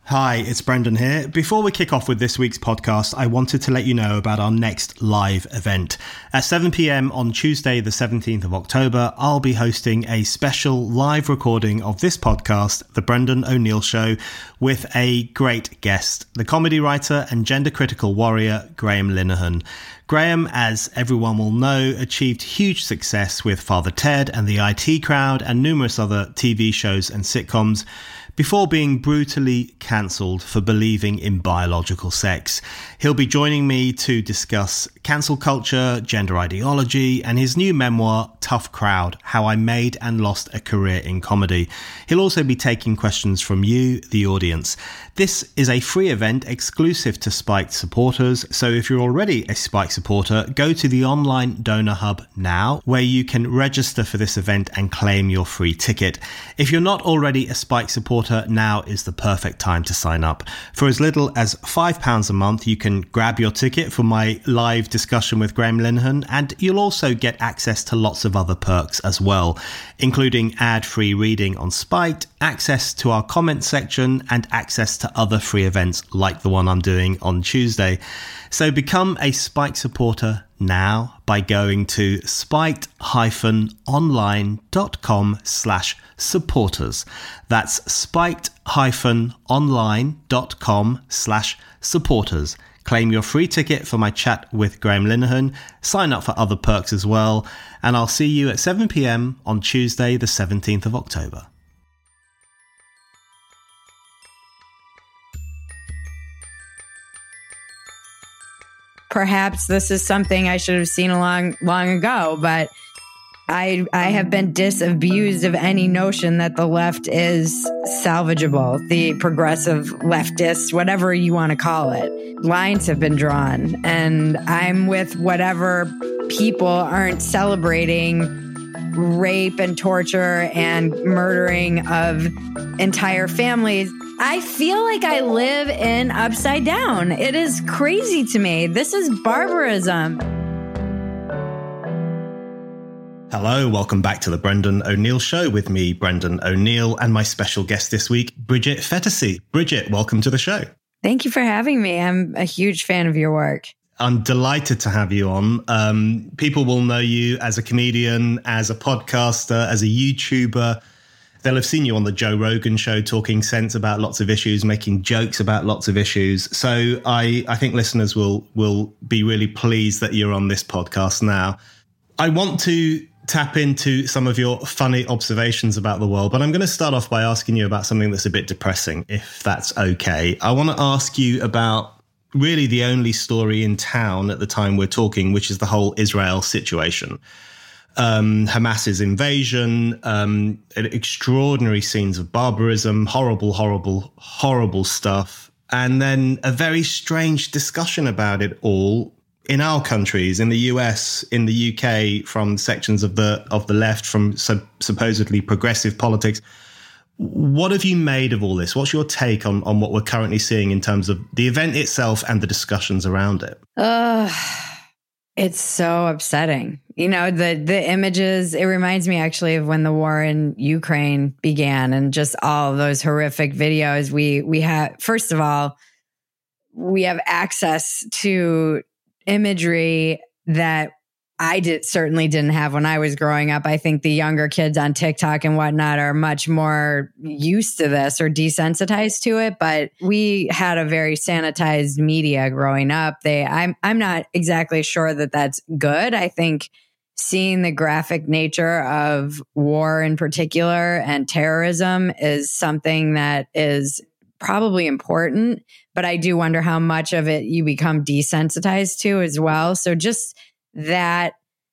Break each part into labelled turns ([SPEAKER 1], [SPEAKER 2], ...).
[SPEAKER 1] Hi, it's Brendan here. Before we kick off with this week's podcast, I wanted to let you know about our next live event. At 7 p.m. on Tuesday, the 17th of October, I'll be hosting a special live recording of this podcast, The Brendan O'Neill Show, with a great guest, the comedy writer and gender critical warrior, Graham Linehan. Graham, as everyone will know, achieved huge success with Father Ted and the IT Crowd and numerous other TV shows and sitcoms, before being brutally cancelled for believing in biological sex. He'll be joining me to discuss cancel culture, gender ideology, and his new memoir, Tough Crowd, How I Made and Lost a Career in Comedy. He'll also be taking questions from you, the audience. This is a free event exclusive to Spiked supporters, so if you're already a Spiked supporter, go to the online donor hub now, where you can register for this event and claim your free ticket. If you're not already a Spiked supporter, now is the perfect time to sign up. For as little as £5 a month, you can grab your ticket for my live discussion with Graham Linehan, and you'll also get access to lots of other perks as well, including ad-free reading on Spiked, access to our comment section, and access to other free events like the one I'm doing on Tuesday. So become a Spiked supporter now by going to spiked-online.com/supporters. That's spiked-online.com/supporters. Claim your free ticket for my chat with Graham Linehan, sign up for other perks as well, and I'll see you at 7 p.m. on Tuesday, the 17th of October.
[SPEAKER 2] Perhaps this is something I should have seen long ago, but I have been disabused of any notion that the left is salvageable. The progressive leftists, whatever you want to call it. Lines have been drawn, and I'm with whatever people aren't celebrating rape and torture and murdering of entire families. I feel like I live in Upside Down. It is crazy to me. This is barbarism.
[SPEAKER 1] Hello, welcome back to the Brendan O'Neill Show with me, Brendan O'Neill, and my special guest this week, Bridget Phetasy. Bridget, welcome to the show.
[SPEAKER 2] Thank you for having me. I'm a huge fan of your work.
[SPEAKER 1] I'm delighted to have you on. People will know you as a comedian, as a podcaster, as a YouTuber. They'll have seen you on the Joe Rogan show talking sense about lots of issues, making jokes about lots of issues. So I think listeners will be really pleased that you're on this podcast now. I want to tap into some of your funny observations about the world, but I'm going to start off by asking you about something that's a bit depressing, if that's okay. I want to ask you about really the only story in town at the time we're talking, which is the whole Israel situation. Hamas's invasion, extraordinary scenes of barbarism, horrible stuff. And then a very strange discussion about it all in our countries, in the US, in the UK, from sections of the left, from supposedly progressive politics. What have you made of all this? What's your take on what we're currently seeing in terms of the event itself and the discussions around it?
[SPEAKER 2] It's so upsetting. You know, the images, it reminds me actually of when the war in Ukraine began and just all of those horrific videos. We have, first of all, we have access to imagery that I certainly didn't have when I was growing up. I think the younger kids on TikTok and whatnot are much more used to this or desensitized to it. But we had a very sanitized media growing up. I'm not exactly sure that that's good. I think seeing the graphic nature of war in particular and terrorism is something that is probably important. But I do wonder how much of it you become desensitized to as well. So just that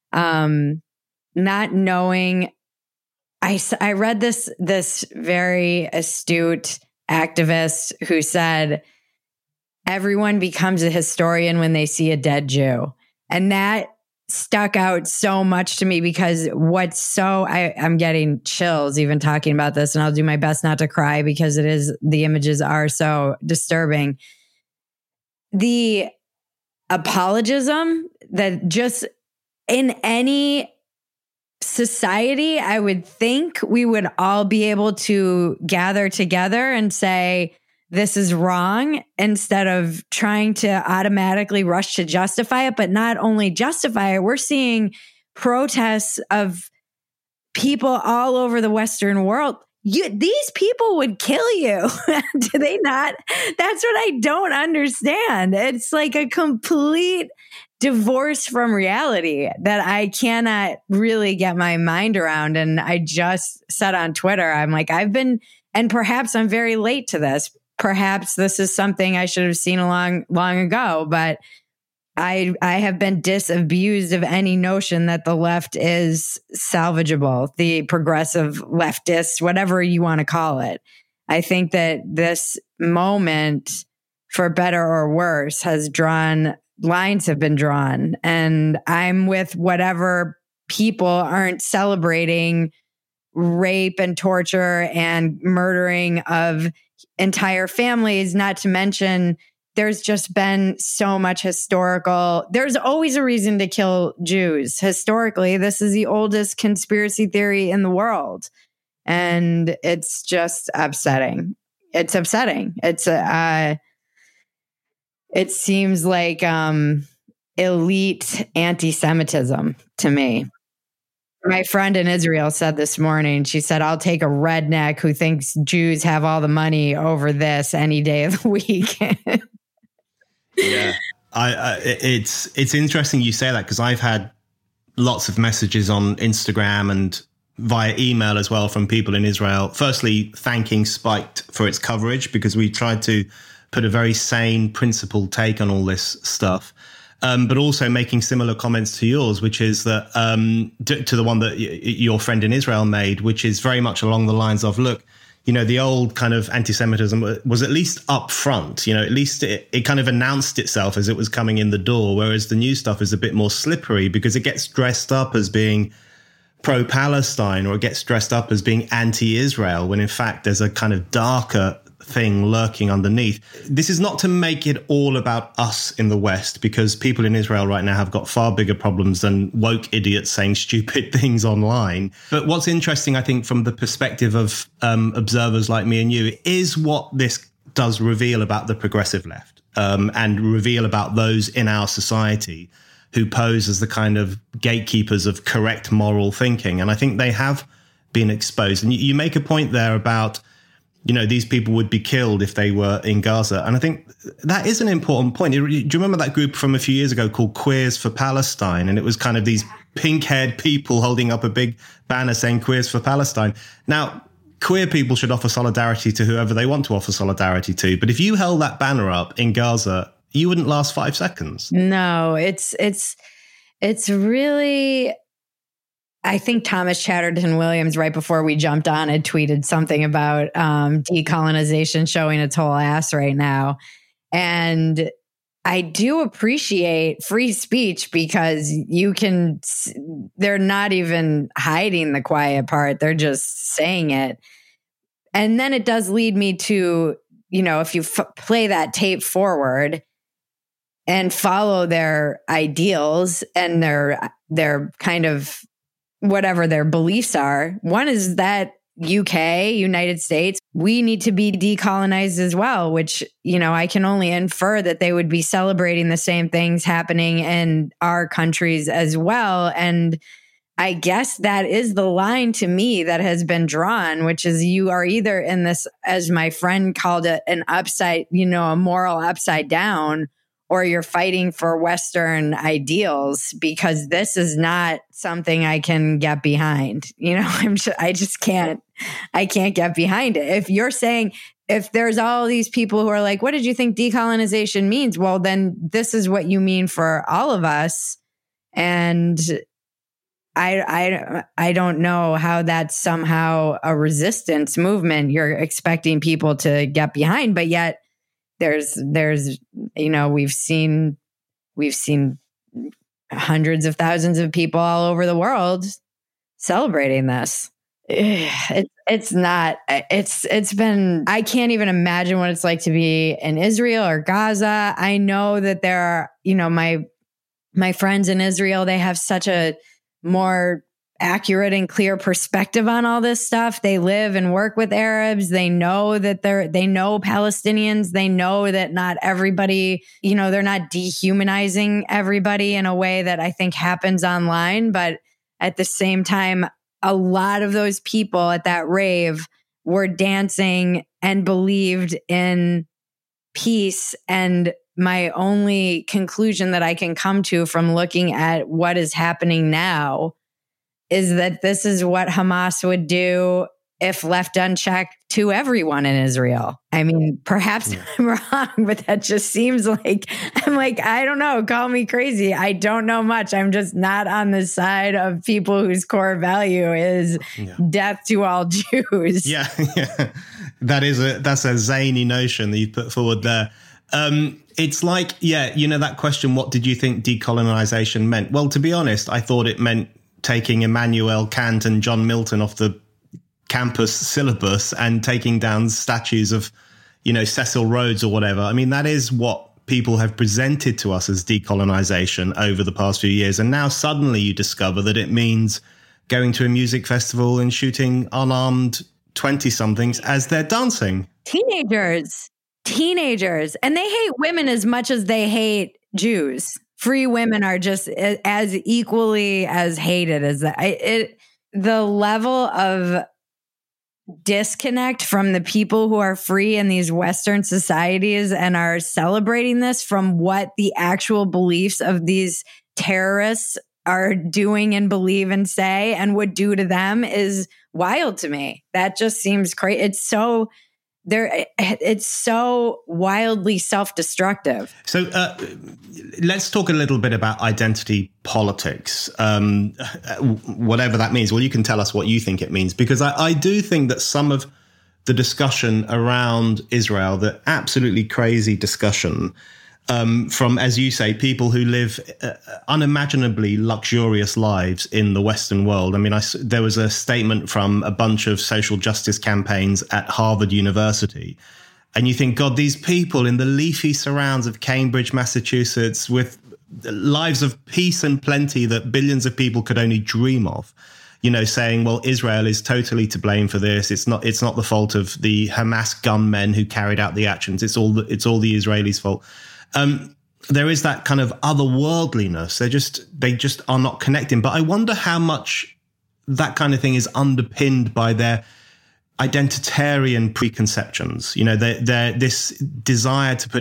[SPEAKER 2] not knowing, I read this very astute activist who said, everyone becomes a historian when they see a dead Jew. And that stuck out so much to me because I'm getting chills even talking about this, and I'll do my best not to cry because the images are so disturbing. The apologism that just in any society, I would think we would all be able to gather together and say, this is wrong instead of trying to automatically rush to justify it. But not only justify it, we're seeing protests of people all over the Western world. These people would kill you. Do they not? That's what I don't understand. It's like a complete divorce from reality that I cannot really get my mind around. And I just said on Twitter, I'm like, and perhaps I'm very late to this. Perhaps this is something I should have seen long ago, but I have been disabused of any notion that the left is salvageable, the progressive leftists, whatever you want to call it. I think that this moment, for better or worse, lines have been drawn. And I'm with whatever people aren't celebrating rape and torture and murdering of entire families, not to mention there's just been so much there's always a reason to kill Jews. Historically, this is the oldest conspiracy theory in the world. And it's just upsetting. It's upsetting. It seems like elite anti-Semitism to me. My friend in Israel said this morning, she said, I'll take a redneck who thinks Jews have all the money over this any day of the week.
[SPEAKER 1] Yeah, it's interesting you say that, because I've had lots of messages on Instagram and via email as well from people in Israel. Firstly, thanking Spiked for its coverage, because we tried to put a very sane, principled take on all this stuff. But also making similar comments to yours, which is that to the one that your friend in Israel made, which is very much along the lines of, look, the old kind of anti-Semitism was at least up front, at least it kind of announced itself as it was coming in the door, whereas the new stuff is a bit more slippery because it gets dressed up as being pro-Palestine, or it gets dressed up as being anti-Israel, when in fact there's a kind of darker thing lurking underneath. This is not to make it all about us in the West, because people in Israel right now have got far bigger problems than woke idiots saying stupid things online. But what's interesting, I think, from the perspective of observers like me and you, is what this does reveal about the progressive left, and reveal about those in our society who pose as the kind of gatekeepers of correct moral thinking. And I think they have been exposed. And you make a point there about, these people would be killed if they were in Gaza. And I think that is an important point. Do you remember that group from a few years ago called Queers for Palestine? And it was kind of these pink-haired people holding up a big banner saying Queers for Palestine. Now, queer people should offer solidarity to whoever they want to offer solidarity to. But if you held that banner up in Gaza, you wouldn't last 5 seconds.
[SPEAKER 2] No, it's really... I think Thomas Chatterton Williams, right before we jumped on, had tweeted something about decolonization showing its whole ass right now. And I do appreciate free speech, because they're not even hiding the quiet part. They're just saying it. And then it does lead me to, if you play that tape forward and follow their ideals and their kind of whatever their beliefs are. One is that United States, we need to be decolonized as well, which, I can only infer that they would be celebrating the same things happening in our countries as well. And I guess that is the line to me that has been drawn, which is you are either in this, as my friend called it, an upside, a moral upside down, or you're fighting for Western ideals, because this is not something I can get behind. I can't get behind it. If you're saying, if there's all these people who are like, what did you think decolonization means? Well, then this is what you mean for all of us. And I don't know how that's somehow a resistance movement you're expecting people to get behind, but yet there's we've seen hundreds of thousands of people all over the world celebrating this. It's been, I can't even imagine what it's like to be in Israel or Gaza. I know that there are, my friends in Israel, they have such a more accurate and clear perspective on all this stuff. They live and work with Arabs. They know that they know Palestinians. They know that not everybody, they're not dehumanizing everybody in a way that I think happens online. But at the same time, a lot of those people at that rave were dancing and believed in peace. And my only conclusion that I can come to from looking at what is happening now is that this is what Hamas would do if left unchecked to everyone in Israel. I mean, perhaps I'm wrong, but that just seems like, I don't know, call me crazy. I don't know much. I'm just not on the side of people whose core value is death to all Jews.
[SPEAKER 1] Yeah. That's a zany notion that you put forward there. It's like, that question, what did you think decolonization meant? Well, to be honest, I thought it meant taking Immanuel Kant and John Milton off the campus syllabus and taking down statues of, Cecil Rhodes or whatever. I mean, that is what people have presented to us as decolonization over the past few years. And now suddenly you discover that it means going to a music festival and shooting unarmed 20-somethings as they're dancing.
[SPEAKER 2] Teenagers. And they hate women as much as they hate Jews. Free women are just as equally as hated as that. The level of disconnect from the people who are free in these Western societies and are celebrating this from what the actual beliefs of these terrorists are doing and believe and say and would do to them is wild to me. That just seems crazy. It's so wildly self-destructive.
[SPEAKER 1] So let's talk a little bit about identity politics, whatever that means. Well, you can tell us what you think it means, because I do think that some of the discussion around Israel, the absolutely crazy discussion from, as you say, people who live unimaginably luxurious lives in the Western world. I mean, there was a statement from a bunch of social justice campaigns at Harvard University. And you think, God, these people in the leafy surrounds of Cambridge, Massachusetts, with lives of peace and plenty that billions of people could only dream of, saying, well, Israel is totally to blame for this. It's not the fault of the Hamas gunmen who carried out the actions. It's all the Israelis' fault. There is that kind of otherworldliness. They just are not connecting. But I wonder how much that kind of thing is underpinned by their identitarian preconceptions. This desire to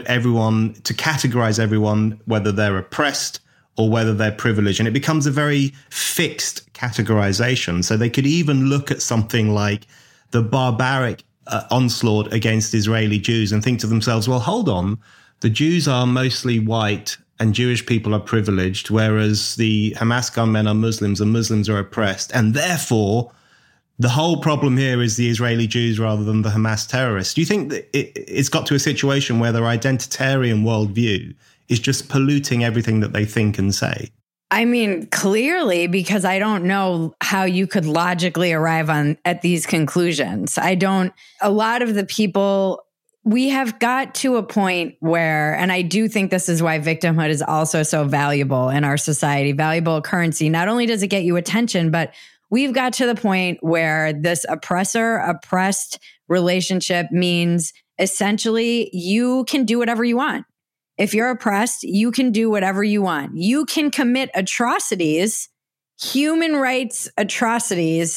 [SPEAKER 1] categorize everyone, whether they're oppressed or whether they're privileged. And it becomes a very fixed categorization. So they could even look at something like the barbaric onslaught against Israeli Jews and think to themselves, well, hold on. The Jews are mostly white and Jewish people are privileged, whereas the Hamas gunmen are Muslims and Muslims are oppressed. And therefore, the whole problem here is the Israeli Jews rather than the Hamas terrorists. Do you think that it's got to a situation where their identitarian worldview is just polluting everything that they think and say?
[SPEAKER 2] I mean, clearly, because I don't know how you could logically arrive at these conclusions. A lot of the people... We have got to a point where, and I do think this is why victimhood is also so valuable in our society, valuable currency. Not only does it get you attention, but we've got to the point where this oppressor-oppressed relationship means essentially you can do whatever you want. If you're oppressed, you can do whatever you want. You can commit atrocities, human rights atrocities,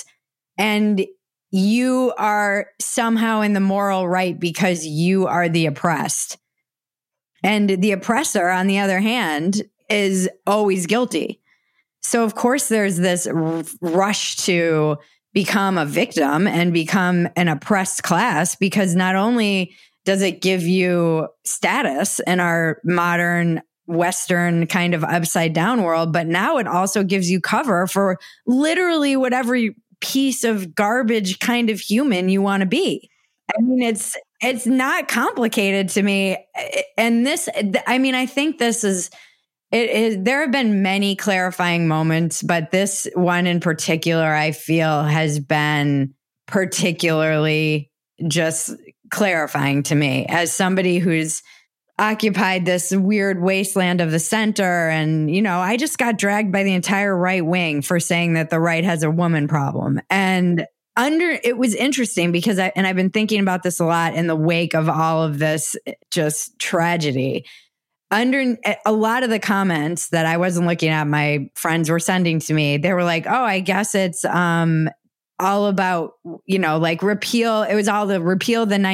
[SPEAKER 2] and you are somehow in the moral right because you are the oppressed. And the oppressor, on the other hand, is always guilty. So, of course, there's this rush to become a victim and become an oppressed class, because not only does it give you status in our modern Western kind of upside down world, but now it also gives you cover for literally whatever piece of garbage kind of human you want to be. I mean, it's not complicated to me. And I think this is, there have been many clarifying moments, but this one in particular, I feel has been particularly just clarifying to me as somebody who's occupied this weird wasteland of the center. And, you know, I just got dragged by the entire right wing for saying that the right has a woman problem. And it was interesting because I've been thinking about this a lot in the wake of all of this just tragedy. Under a lot of the comments that I wasn't looking at, my friends were sending to me, they were like, oh, I guess it's all about, you know, like repeal. It was all the repeal the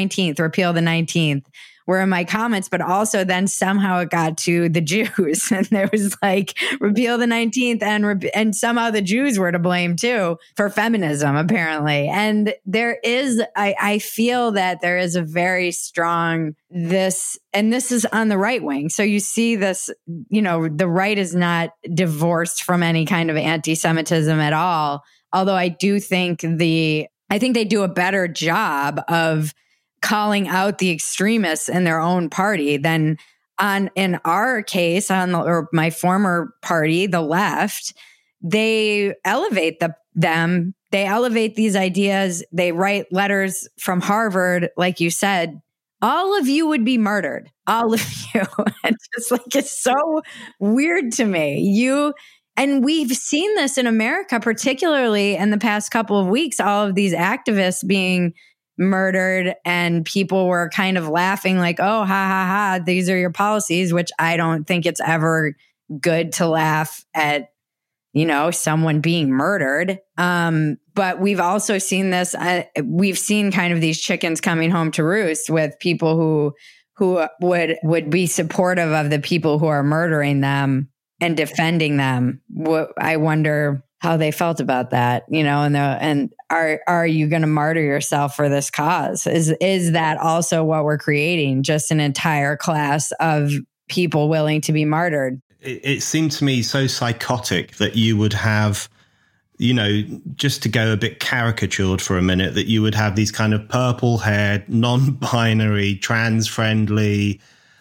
[SPEAKER 2] 19th were in my comments, but also then somehow it got to the Jews and there was like repeal the 19th and somehow the Jews were to blame too for feminism, apparently. And there is, I feel that there is a very strong and this is on the right wing. So you see this, you know, the right is not divorced from any kind of anti-Semitism at all. Although I do think I think they do a better job of calling out the extremists in their own party than in our case, or my former party, the left. They elevate them. They elevate these ideas. They write letters from Harvard, like you said. All of you would be murdered. All of you. It's just like, it's so weird to me. And we've seen this in America, particularly in the past couple of weeks, all of these activists being murdered, and people were kind of laughing like, oh, ha, ha, ha, these are your policies, which I don't think it's ever good to laugh at, you know, someone being murdered. But we've also seen this, we've seen kind of these chickens coming home to roost with people who would be supportive of the people who are murdering them and defending them. I wonder how they felt about that, you know, and are you going to martyr yourself for this cause? Is that also what we're creating? Just an entire class of people willing to be martyred?
[SPEAKER 1] It seemed to me so psychotic that you would have, you know, just to go a bit caricatured for a minute, that you would have these kind of purple-haired, non-binary, trans-friendly,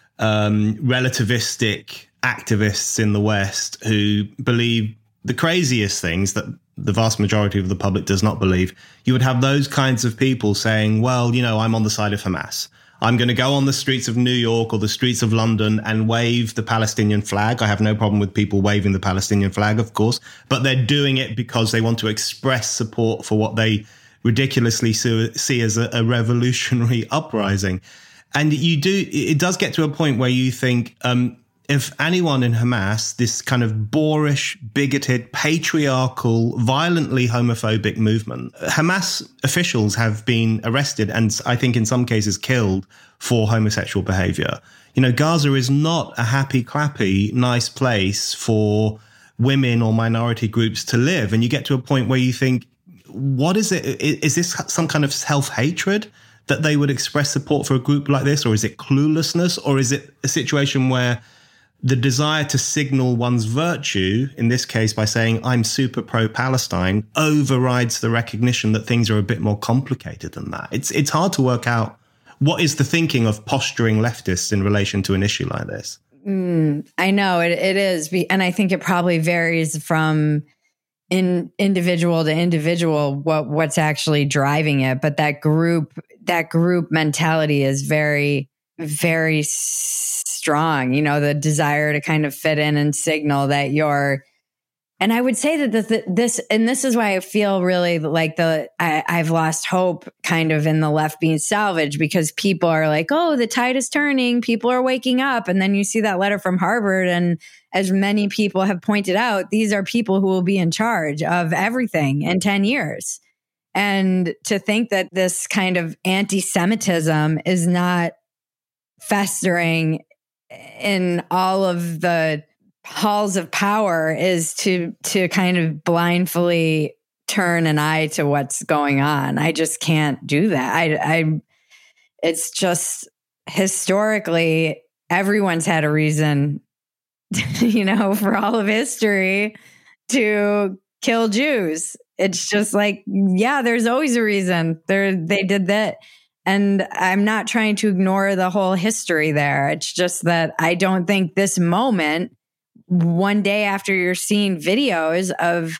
[SPEAKER 1] relativistic activists in the West who believe the craziest things that the vast majority of the public does not believe. You would have those kinds of people saying, well, you know, I'm on the side of Hamas. I'm going to go on the streets of New York or the streets of London and wave the Palestinian flag. I have no problem with people waving the Palestinian flag, of course, but they're doing it because they want to express support for what they ridiculously see as a revolutionary uprising. And it does get to a point where you think, if anyone in Hamas, this kind of boorish, bigoted, patriarchal, violently homophobic movement, Hamas officials have been arrested and I think in some cases killed for homosexual behavior. You know, Gaza is not a happy, clappy, nice place for women or minority groups to live. And you get to a point where you think, what is it? Is this some kind of self-hatred that they would express support for a group like this? Or is it cluelessness? Or is it a situation where the desire to signal one's virtue, in this case by saying I'm super pro-Palestine, overrides the recognition that things are a bit more complicated than that? It's hard to work out what is the thinking of posturing leftists in relation to an issue like this.
[SPEAKER 2] I know it is. And I think it probably varies from individual to individual what's actually driving it. But that group mentality is very, very strong, you know, the desire to kind of fit in and signal that and I would say that this is why I feel really like I've lost hope kind of in the left being salvaged, because people are like, oh, the tide is turning, people are waking up. And then you see that letter from Harvard. And as many people have pointed out, these are people who will be in charge of everything in 10 years. And to think that this kind of anti-Semitism is not festering in all of the halls of power is to kind of blindfully turn an eye to what's going on. I just can't do that. It's just historically, everyone's had a reason, you know, for all of history to kill Jews. It's just like, yeah, there's always a reason. They did that. And I'm not trying to ignore the whole history there. It's just that I don't think this moment, one day after you're seeing videos of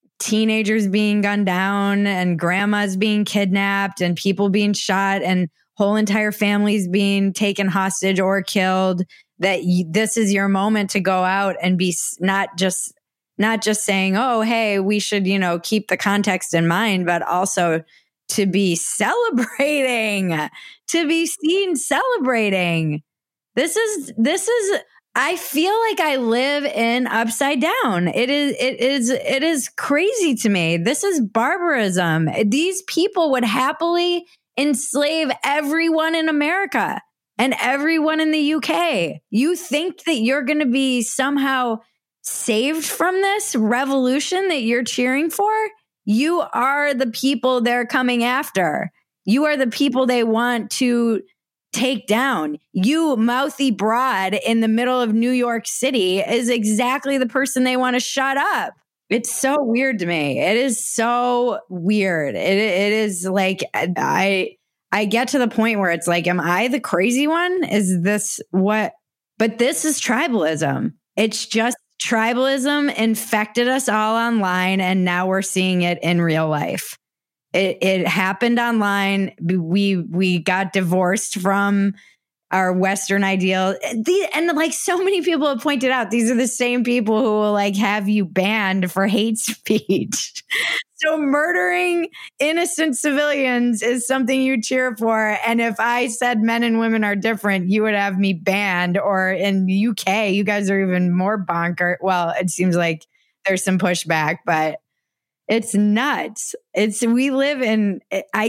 [SPEAKER 2] teenagers being gunned down and grandmas being kidnapped and people being shot and whole entire families being taken hostage or killed, that this is your moment to go out and be not just saying, oh, hey, we should, keep the context in mind, but also to be celebrating, to be seen celebrating. This is, I feel like I live in Upside Down. It is crazy to me. This is barbarism. These people would happily enslave everyone in America and everyone in the UK. You think that you're going to be somehow saved from this revolution that you're cheering for? You are the people they're coming after. You are the people they want to take down. You, mouthy broad in the middle of New York City, is exactly the person they want to shut up. It's so weird to me. It is so weird. It is like, I get to the point where it's like, am I the crazy one? Is this what? But this is tribalism. It's just tribalism infected us all online, and now we're seeing it in real life. It happened online. We got divorced from our Western ideal. And like so many people have pointed out, these are the same people who will like have you banned for hate speech. So murdering innocent civilians is something you cheer for. And if I said men and women are different, you would have me banned. Or in the UK, you guys are even more bonkers. Well, it seems like there's some pushback, but it's nuts. We live in, I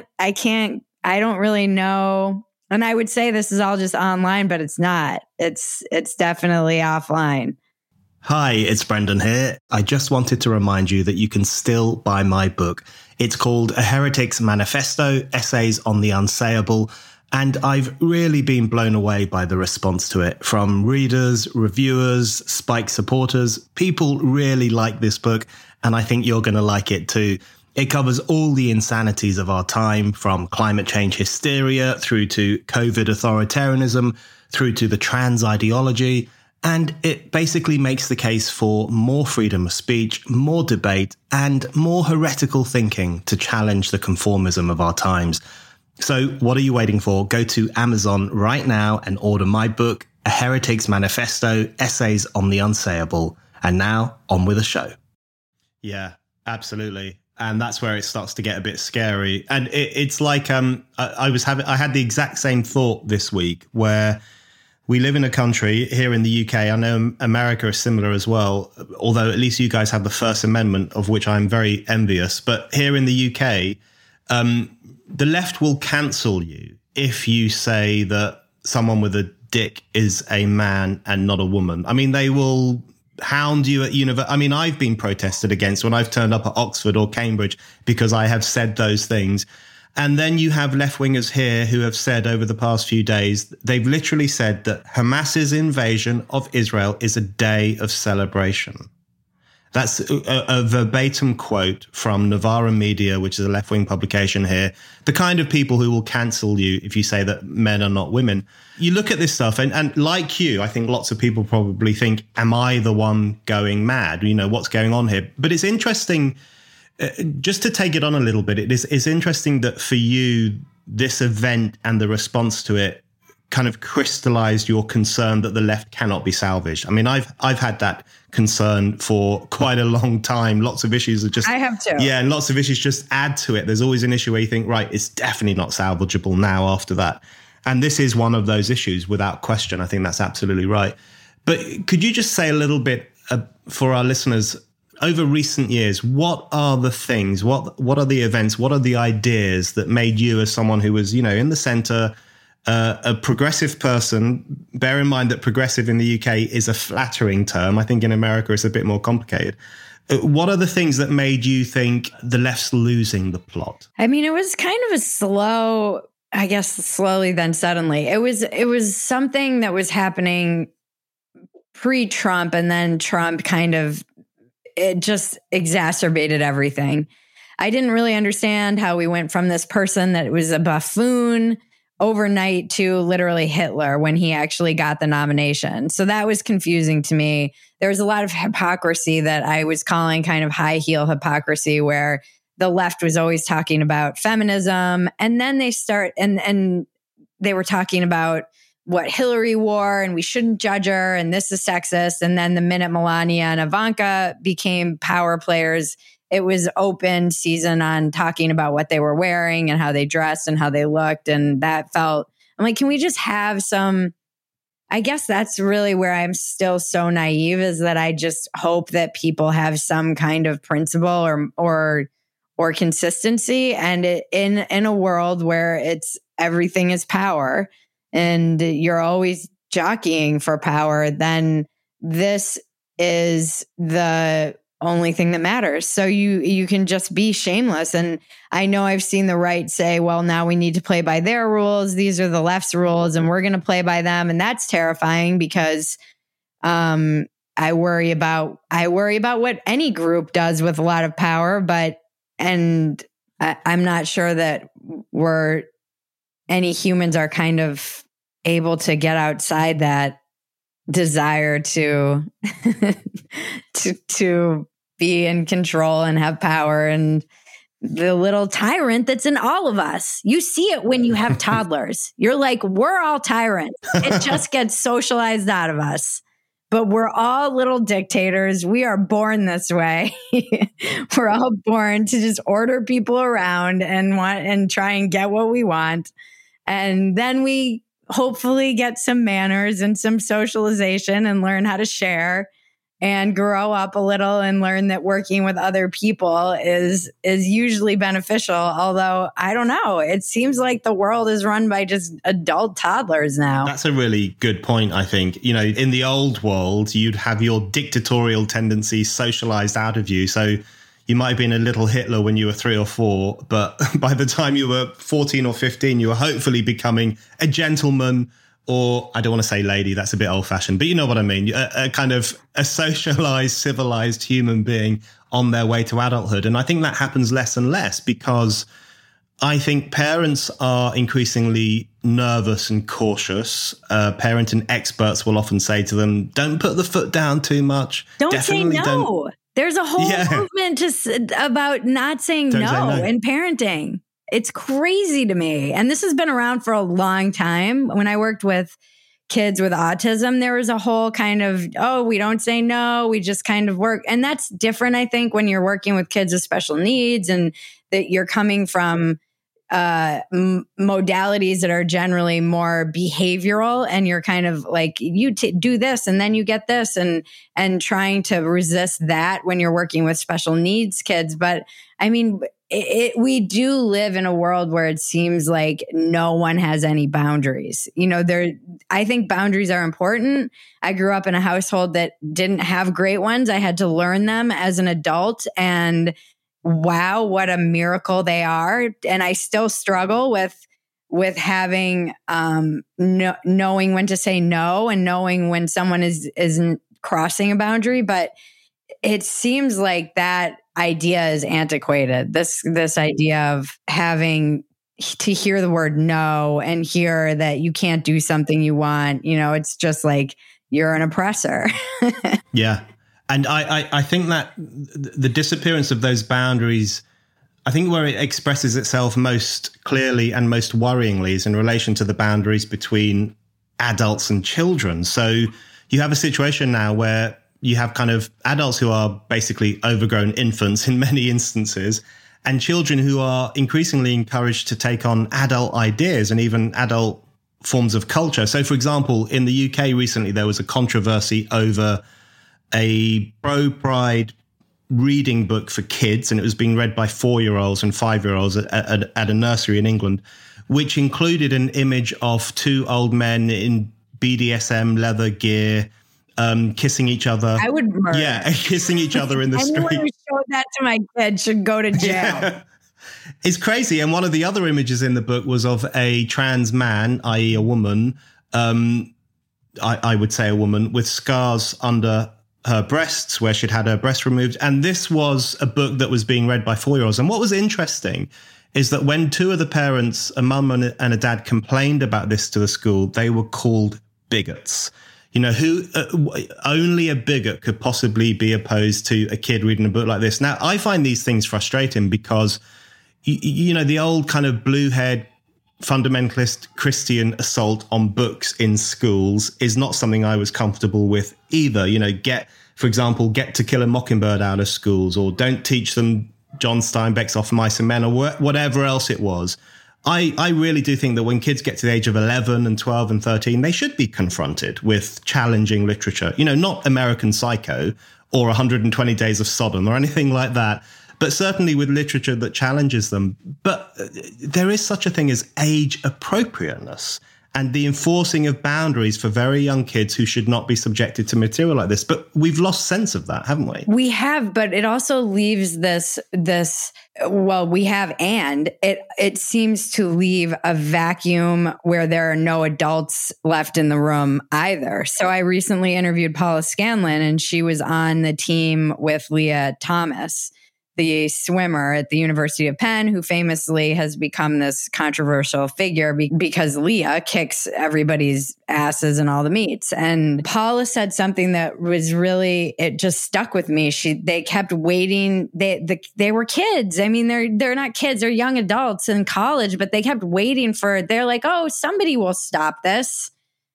[SPEAKER 2] don't really know. And I would say this is all just online, but it's not. It's definitely offline.
[SPEAKER 1] Hi, it's Brendan here. I just wanted to remind you that you can still buy my book. It's called A Heretic's Manifesto, Essays on the Unsayable. And I've really been blown away by the response to it from readers, reviewers, Spike supporters. People really like this book, and I think you're going to like it too. It covers all the insanities of our time, from climate change hysteria through to COVID authoritarianism, through to the trans ideology. And it basically makes the case for more freedom of speech, more debate, and more heretical thinking to challenge the conformism of our times. So what are you waiting for? Go to Amazon right now and order my book, A Heretic's Manifesto, Essays on the Unsayable. And now, on with the show. Yeah, absolutely. And that's where it starts to get a bit scary. And it's like I had the exact same thought this week, where we live in a country here in the UK. I know America is similar as well, although at least you guys have the First Amendment, of which I'm very envious. But here in the UK, the left will cancel you if you say that someone with a dick is a man and not a woman. I mean, they will hound you at university. I mean, I've been protested against when I've turned up at Oxford or Cambridge because I have said those things. And then you have left-wingers here who have said over the past few days, they've literally said that Hamas's invasion of Israel is a day of celebration. That's a verbatim quote from Novara Media, which is a left-wing publication here. The kind of people who will cancel you if you say that men are not women. You look at this stuff and like you, I think lots of people probably think, am I the one going mad? You know, what's going on here? But it's interesting, just to take it on a little bit, it's interesting that for you, this event and the response to it kind of crystallized your concern that the left cannot be salvaged. I mean, I've had that concern for quite a long time. Lots of issues are just...
[SPEAKER 2] I have too.
[SPEAKER 1] Yeah, and lots of issues just add to it. There's always an issue where you think, right, it's definitely not salvageable now after that. And this is one of those issues without question. I think that's absolutely right. But could you just say a little bit for our listeners, over recent years, what are the things, what are the events, what are the ideas that made you, as someone who was, in the center, a progressive person? Bear in mind that progressive in the UK is a flattering term. I think in America it's a bit more complicated. What are the things that made you think the left's losing the plot?
[SPEAKER 2] I mean, it was kind of a slow, I guess, slowly then suddenly. It was something that was happening pre-Trump, and then Trump kind of, it just exacerbated everything. I didn't really understand how we went from this person that was a buffoon overnight to literally Hitler when he actually got the nomination. So that was confusing to me. There was a lot of hypocrisy that I was calling kind of high heel hypocrisy, where the left was always talking about feminism. And then they start, and they were talking about what Hillary wore and we shouldn't judge her and this is sexist. And then the minute Melania and Ivanka became power players, it was open season on talking about what they were wearing and how they dressed and how they looked. And that felt, I'm like, can we just have some, I guess that's really where I'm still so naive, is that I just hope that people have some kind of principle or consistency. And in a world where it's everything is power, and you're always jockeying for power, then this is the only thing that matters. So you can just be shameless. And I know I've seen the right say, well, now we need to play by their rules. These are the left's rules and we're going to play by them. And that's terrifying because I worry about what any group does with a lot of power, and I'm not sure that any humans are kind of able to get outside that desire to to be in control and have power, and the little tyrant that's in all of us. You see it when you have toddlers. You're like, we're all tyrants. It just gets socialized out of us. But we're all little dictators. We are born this way. We're all born to just order people around and try and get what we want. And then we hopefully get some manners and some socialization and learn how to share and grow up a little and learn that working with other people is usually beneficial. Although, I don't know, it seems like the world is run by just adult toddlers now.
[SPEAKER 1] That's a really good point, I think. You know, in the old world, you'd have your dictatorial tendencies socialized out of you. So you might have been a little Hitler when you were 3 or 4, but by the time you were 14 or 15, you were hopefully becoming a gentleman, or I don't want to say lady, that's a bit old fashioned, but you know what I mean, a kind of a socialized, civilized human being on their way to adulthood. And I think that happens less and less because I think parents are increasingly nervous and cautious. Parenting experts will often say to them, don't put the foot down too much.
[SPEAKER 2] Don't say no. There's a whole movement about not saying no in parenting. It's crazy to me. And this has been around for a long time. When I worked with kids with autism, there was a whole kind of, we don't say no, we just kind of work. And that's different, I think, when you're working with kids with special needs and that you're coming from modalities that are generally more behavioral, and you're kind of like, you do this and then you get this, and trying to resist that when you're working with special needs kids. But I mean, we do live in a world where it seems like no one has any boundaries. You know, I think boundaries are important. I grew up in a household that didn't have great ones. I had to learn them as an adult, and wow, what a miracle they are. And I still struggle with having, knowing when to say no and knowing when someone isn't crossing a boundary. But it seems like that idea is antiquated. This idea of having to hear the word no and hear that you can't do something you want, you know, it's just like you're an oppressor.
[SPEAKER 1] Yeah. And I think that the disappearance of those boundaries, I think where it expresses itself most clearly and most worryingly is in relation to the boundaries between adults and children. So you have a situation now where you have kind of adults who are basically overgrown infants in many instances, and children who are increasingly encouraged to take on adult ideas and even adult forms of culture. So, for example, in the UK recently, there was a controversy over a pro-pride reading book for kids, and it was being read by 4-year-olds and 5-year-olds at a nursery in England, which included an image of 2 old men in BDSM leather gear, kissing each other.
[SPEAKER 2] I would murder.
[SPEAKER 1] Yeah, kissing each other in the street.
[SPEAKER 2] Anyone who showed that to my kid should go to jail.
[SPEAKER 1] Yeah. It's crazy. And one of the other images in the book was of a trans man, i.e. a woman, I would say a woman, with scars under her breasts where she'd had her breast removed. And this was a book that was being read by 4-year-olds. And what was interesting is that when 2 of the parents, a mum and a dad, complained about this to the school, they were called bigots. You know, who only a bigot could possibly be opposed to a kid reading a book like this. Now, I find these things frustrating because, you know, the old kind of blue-haired fundamentalist Christian assault on books in schools is not something I was comfortable with either. You know, for example, Get to Kill a Mockingbird out of schools, or don't teach them John Steinbeck's Of Mice and Men, or whatever else it was. I really do think that when kids get to the age of 11 and 12 and 13, they should be confronted with challenging literature. You know, not American Psycho or 120 Days of Sodom or anything like that, but certainly with literature that challenges them. But there is such a thing as age appropriateness and the enforcing of boundaries for very young kids who should not be subjected to material like this. But we've lost sense of that, haven't we?
[SPEAKER 2] We have, but it also leaves it seems to leave a vacuum where there are no adults left in the room either. So I recently interviewed Paula Scanlon, and she was on the team with Leah Thomas, the swimmer at the University of Penn, who famously has become this controversial figure because Leah kicks everybody's asses in all the meets. And Paula said something that was really, it just stuck with me. They kept waiting. They were kids. I mean, they're not kids. They're young adults in college, but they kept waiting they're like, oh, somebody will stop this.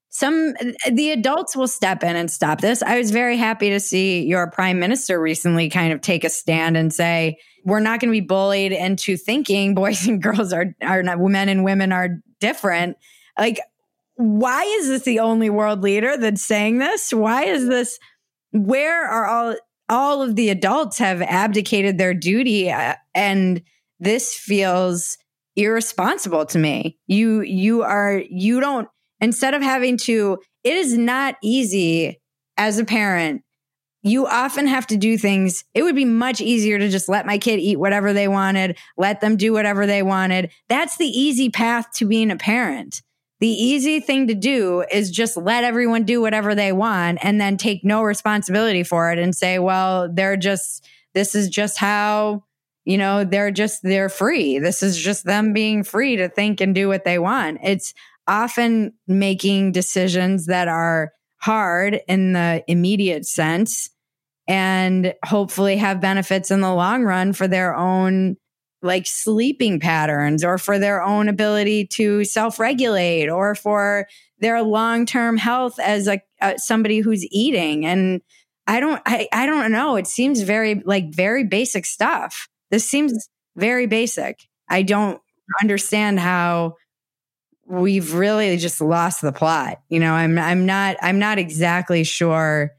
[SPEAKER 2] The adults will step in and stop this. I was very happy to see your prime minister recently kind of take a stand and say, we're not going to be bullied into thinking boys and girls are not, men and women are different. Like, why is this the only world leader that's saying this? Why is this? Where are all of the adults have abdicated their duty? And this feels irresponsible to me. You don't. Instead of having to, it is not easy as a parent. You often have to do things. It would be much easier to just let my kid eat whatever they wanted, let them do whatever they wanted. That's the easy path to being a parent. The easy thing to do is just let everyone do whatever they want and then take no responsibility for it and say, well, this is just how, you know, they're free. This is just them being free to think and do what they want. It's often making decisions that are hard in the immediate sense and hopefully have benefits in the long run for their own like sleeping patterns or for their own ability to self-regulate or for their long-term health as somebody who's eating. And I don't know. It seems very basic stuff. This seems very basic. I don't understand how we've really just lost the plot. You know, I'm not exactly sure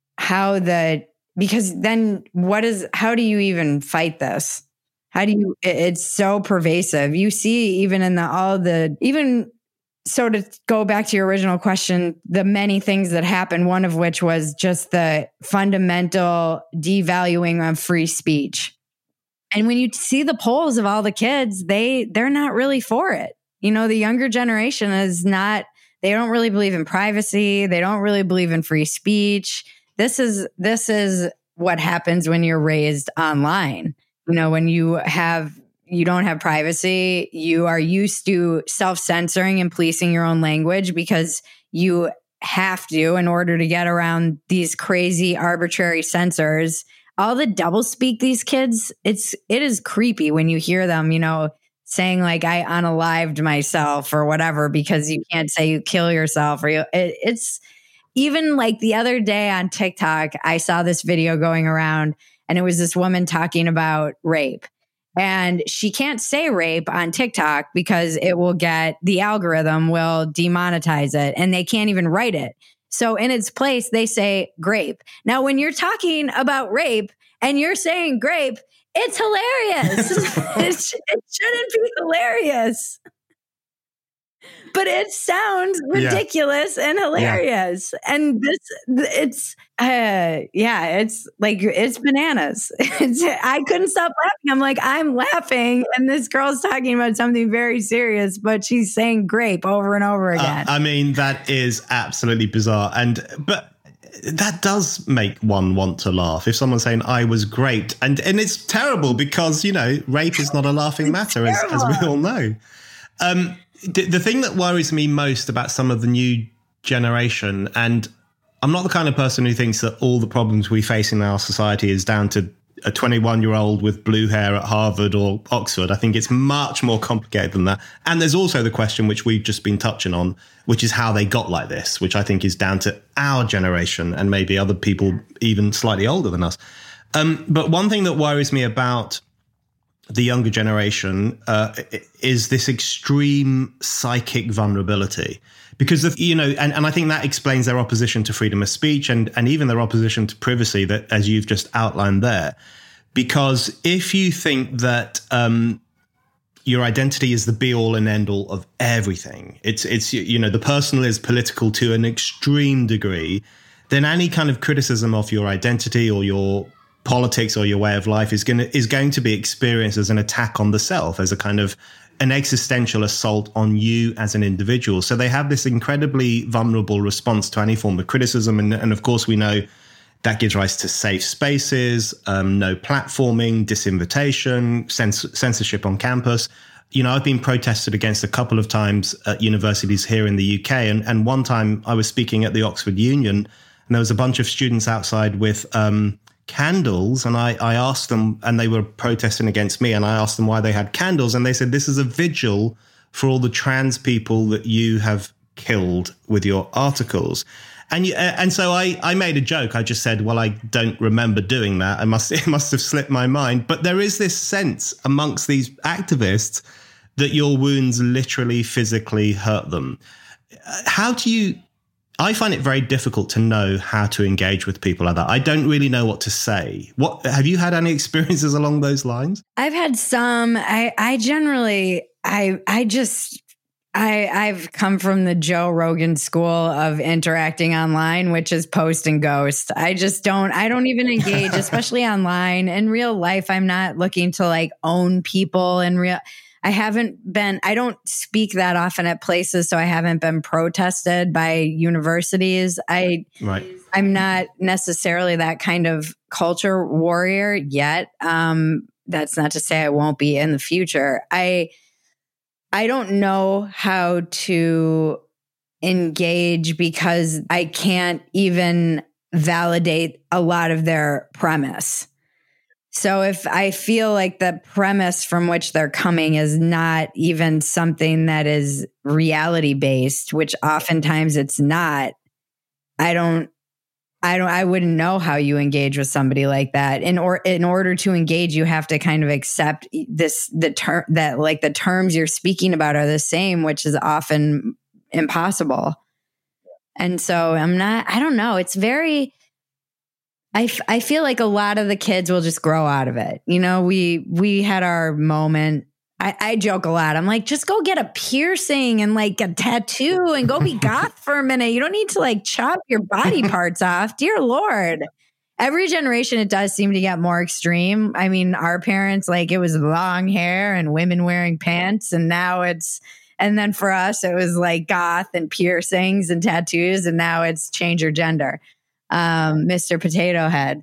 [SPEAKER 2] because then how do you even fight this? It's so pervasive. You see, even so to go back to your original question, the many things that happened, one of which was just the fundamental devaluing of free speech. And when you see the polls of all the kids, they're not really for it. You know, the younger generation they don't really believe in privacy. They don't really believe in free speech. This is what happens when you're raised online. You know, when you don't have privacy, you are used to self-censoring and policing your own language because you have to in order to get around these crazy arbitrary censors. All the doublespeak these kids, it is creepy when you hear them, you know, saying like, I unalived myself or whatever, because you can't say you kill yourself or it's even like the other day on TikTok, I saw this video going around and it was this woman talking about rape and she can't say rape on TikTok because the algorithm will demonetize it and they can't even write it. So in its place, they say grape. Now, when you're talking about rape and you're saying grape, it's hilarious. It shouldn't be hilarious. But it sounds ridiculous and hilarious. Yeah. And it's bananas. I couldn't stop laughing. I'm like, I'm laughing. And this girl's talking about something very serious, but she's saying grape over and over again.
[SPEAKER 1] I mean, that is absolutely bizarre. But that does make one want to laugh if someone's saying I was great. And it's terrible because, you know, rape is not a laughing matter, as we all know. The thing that worries me most about some of the new generation, and I'm not the kind of person who thinks that all the problems we face in our society is down to a 21-year-old with blue hair at Harvard or Oxford. I think it's much more complicated than that. And there's also the question, which we've just been touching on, which is how they got like this, which I think is down to our generation and maybe other people even slightly older than us. But one thing that worries me about the younger generation is this extreme psychic vulnerability. Because, and I think that explains their opposition to freedom of speech and even their opposition to privacy, that, as you've just outlined there. Because if you think that your identity is the be all and end all of everything, it's the personal is political to an extreme degree, then any kind of criticism of your identity or your politics or your way of life is going to be experienced as an attack on the self, as a kind of an existential assault on you as an individual. So they have this incredibly vulnerable response to any form of criticism. And of course, we know that gives rise to safe spaces, no platforming, disinvitation, censorship on campus. I've been protested against a couple of times at universities here in the UK. And one time I was speaking at the Oxford Union, and there was a bunch of students outside with candles, and I asked them, and they were protesting against me, and I asked them why they had candles, and they said, this is a vigil for all the trans people that you have killed with your articles. And so I made a joke. I just said, well, I don't remember doing that. It must have slipped my mind. But there is this sense amongst these activists that your wounds literally physically hurt them. I find it very difficult to know how to engage with people like that. I don't really know what to say. Have you had any experiences along those lines?
[SPEAKER 2] I've had some. I've come from the Joe Rogan school of interacting online, which is post and ghost. I don't even engage, especially online. In real life, I'm not looking to own people in real. I don't speak that often at places, so I haven't been protested by universities. I'm not necessarily that kind of culture warrior yet. That's not to say I won't be in the future. I don't know how to engage because I can't even validate a lot of their premise. So if I feel like the premise from which they're coming is not even something that is reality based, which oftentimes it's not, I wouldn't know how you engage with somebody like that. In order to engage, you have to kind of accept the terms you're speaking about are the same, which is often impossible. And so I don't know. It's very, I feel like a lot of the kids will just grow out of it. We had our moment. I joke a lot. I'm like, just go get a piercing and a tattoo and go be goth for a minute. You don't need to chop your body parts off. Dear Lord. Every generation, it does seem to get more extreme. I mean, our parents, it was long hair and women wearing pants. And now and then for us, it was goth and piercings and tattoos. And now it's change your gender. Mr. Potato Head.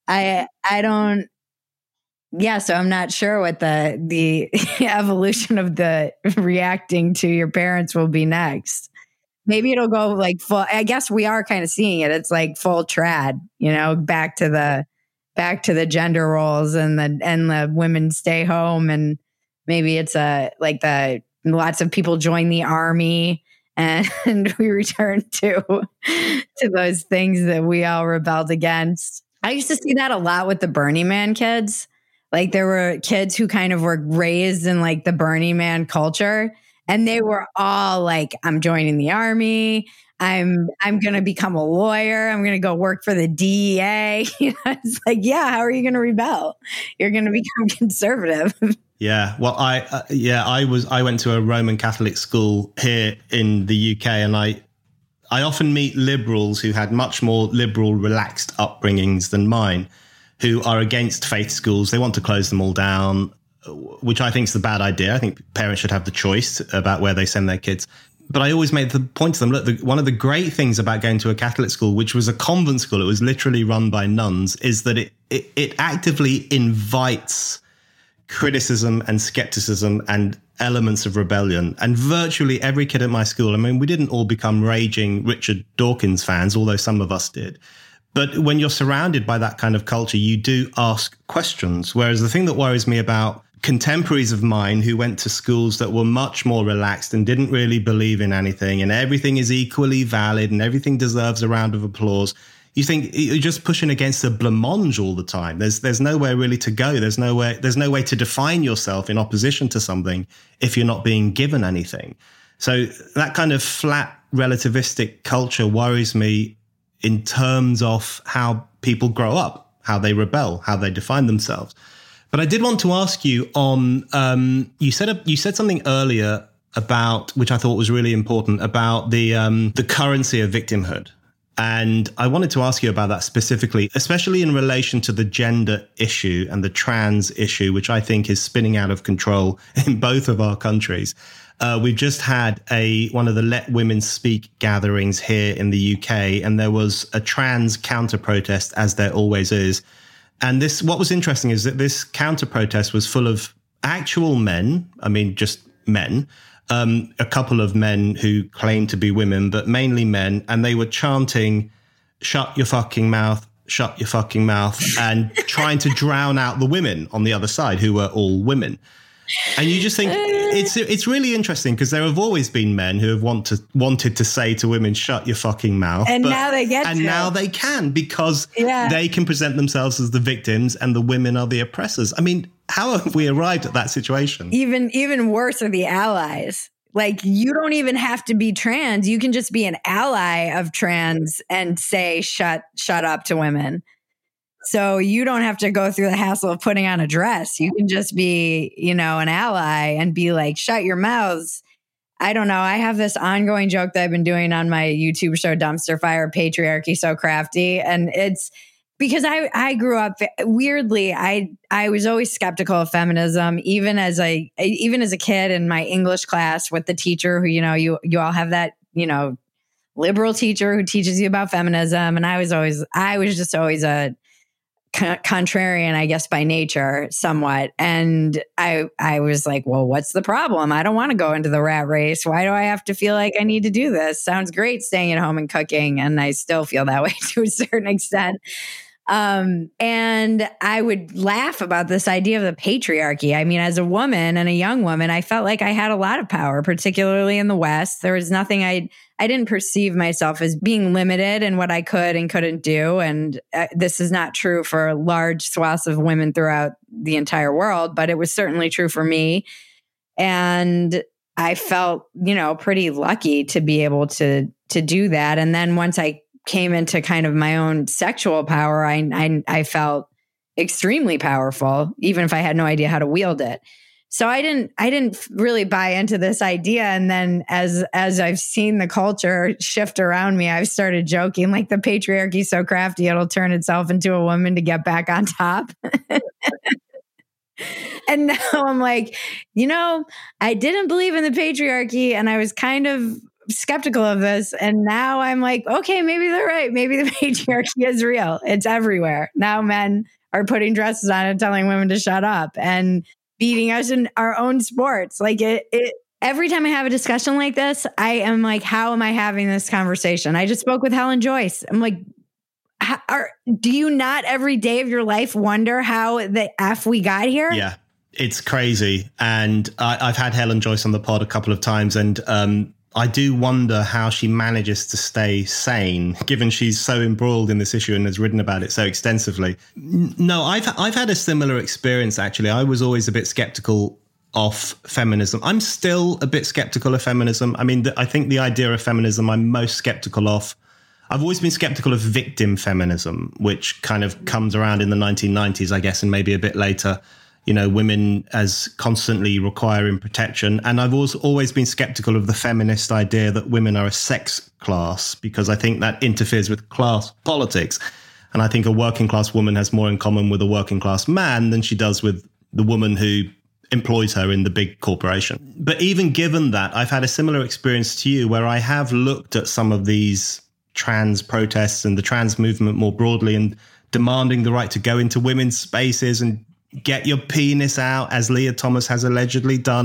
[SPEAKER 2] So I'm not sure what the evolution of the reacting to your parents will be next. Maybe it'll go full. I guess we are kind of seeing it. It's full trad, back to the gender roles and the women stay home, and maybe it's the lots of people join the army. And we return to those things that we all rebelled against. I used to see that a lot with the Burning Man kids. There were kids who kind of were raised in the Burning Man culture, and they were all I'm joining the army. I'm going to become a lawyer. I'm going to go work for the DEA. It's yeah, how are you going to rebel? You're going to become conservative.
[SPEAKER 1] Yeah, well, I went to a Roman Catholic school here in the UK, and I often meet liberals who had much more liberal, relaxed upbringings than mine, who are against faith schools. They want to close them all down, which I think is a bad idea. I think parents should have the choice about where they send their kids. But I always made the point to them, look, one of the great things about going to a Catholic school, which was a convent school, it was literally run by nuns, is that it actively invites criticism and skepticism and elements of rebellion. And virtually every kid at my school, I mean, we didn't all become raging Richard Dawkins fans, although some of us did. But when you're surrounded by that kind of culture, you do ask questions. Whereas the thing that worries me about contemporaries of mine who went to schools that were much more relaxed and didn't really believe in anything, and everything is equally valid and everything deserves a round of applause, you think you're just pushing against a blancmange all the time. There's nowhere really to go. There's no way to define yourself in opposition to something if you're not being given anything. So that kind of flat relativistic culture worries me in terms of how people grow up, how they rebel, how they define themselves. But I did want to ask you on, you said something earlier about, which I thought was really important, about the currency of victimhood. And I wanted to ask you about that specifically, especially in relation to the gender issue and the trans issue, which I think is spinning out of control in both of our countries. We've just had one of the Let Women Speak gatherings here in the UK, and there was a trans counter protest, as there always is. And what was interesting is that this counter protest was full of actual men. I mean, just men. A couple of men who claimed to be women, but mainly men. And they were chanting, "Shut your fucking mouth, shut your fucking mouth," and trying to drown out the women on the other side, who were all women. And you just think it's really interesting, because there have always been men who have wanted to say to women, "Shut your fucking mouth,"
[SPEAKER 2] and now they get
[SPEAKER 1] and now they can, because they can present themselves as the victims and the women are the oppressors. I mean, how have we arrived at that situation?
[SPEAKER 2] Even worse are the allies. Like, you don't even have to be trans. You can just be an ally of trans and say, shut up to women. So you don't have to go through the hassle of putting on a dress. You can just be, an ally and be like, shut your mouths. I don't know. I have this ongoing joke that I've been doing on my YouTube show, Dumpster Fire, Patriarchy So Crafty. And it's because I grew up, weirdly, I was always skeptical of feminism, even as a kid in my English class with the teacher who, you all have that, liberal teacher who teaches you about feminism. And I was just always a contrarian, I guess, by nature somewhat. And I was like, well, what's the problem? I don't want to go into the rat race. Why do I have to feel like I need to do this? Sounds great staying at home and cooking. And I still feel that way to a certain extent. And I would laugh about this idea of the patriarchy. I mean, as a woman and a young woman, I felt like I had a lot of power, particularly in the West. There was nothing I didn't perceive myself as being limited in what I could and couldn't do. And this is not true for large swaths of women throughout the entire world, but it was certainly true for me. And I felt, pretty lucky to be able to do that. And then once I came into kind of my own sexual power, I felt extremely powerful, even if I had no idea how to wield it. So I didn't really buy into this idea. And then as I've seen the culture shift around me, I've started joking, like, the patriarchy so crafty, it'll turn itself into a woman to get back on top. And now I'm like, I didn't believe in the patriarchy, and I was kind of skeptical of this. And now I'm like, okay, maybe they're right. Maybe the patriarchy is real. It's everywhere. Now men are putting dresses on and telling women to shut up and beating us in our own sports. Like every time I have a discussion like this, I am like, how am I having this conversation? I just spoke with Helen Joyce. I'm like, do you not every day of your life wonder how the F we got here?
[SPEAKER 1] Yeah, it's crazy. And I've had Helen Joyce on the pod a couple of times, and I do wonder how she manages to stay sane, given she's so embroiled in this issue and has written about it so extensively. No, I've had a similar experience, actually. I was always a bit skeptical of feminism. I'm still a bit skeptical of feminism. I mean, I think the idea of feminism I'm most skeptical of, I've always been skeptical of victim feminism, which kind of comes around in the 1990s, I guess, and maybe a bit later. Women as constantly requiring protection. And I've always been skeptical of the feminist idea that women are a sex class, because I think that interferes with class politics. And I think a working class woman has more in common with a working class man than she does with the woman who employs her in the big corporation. But even given that, I've had a similar experience to you, where I have looked at some of these trans protests and the trans movement more broadly, and demanding the right to go into women's spaces and get your penis out, as Leah Thomas has allegedly done.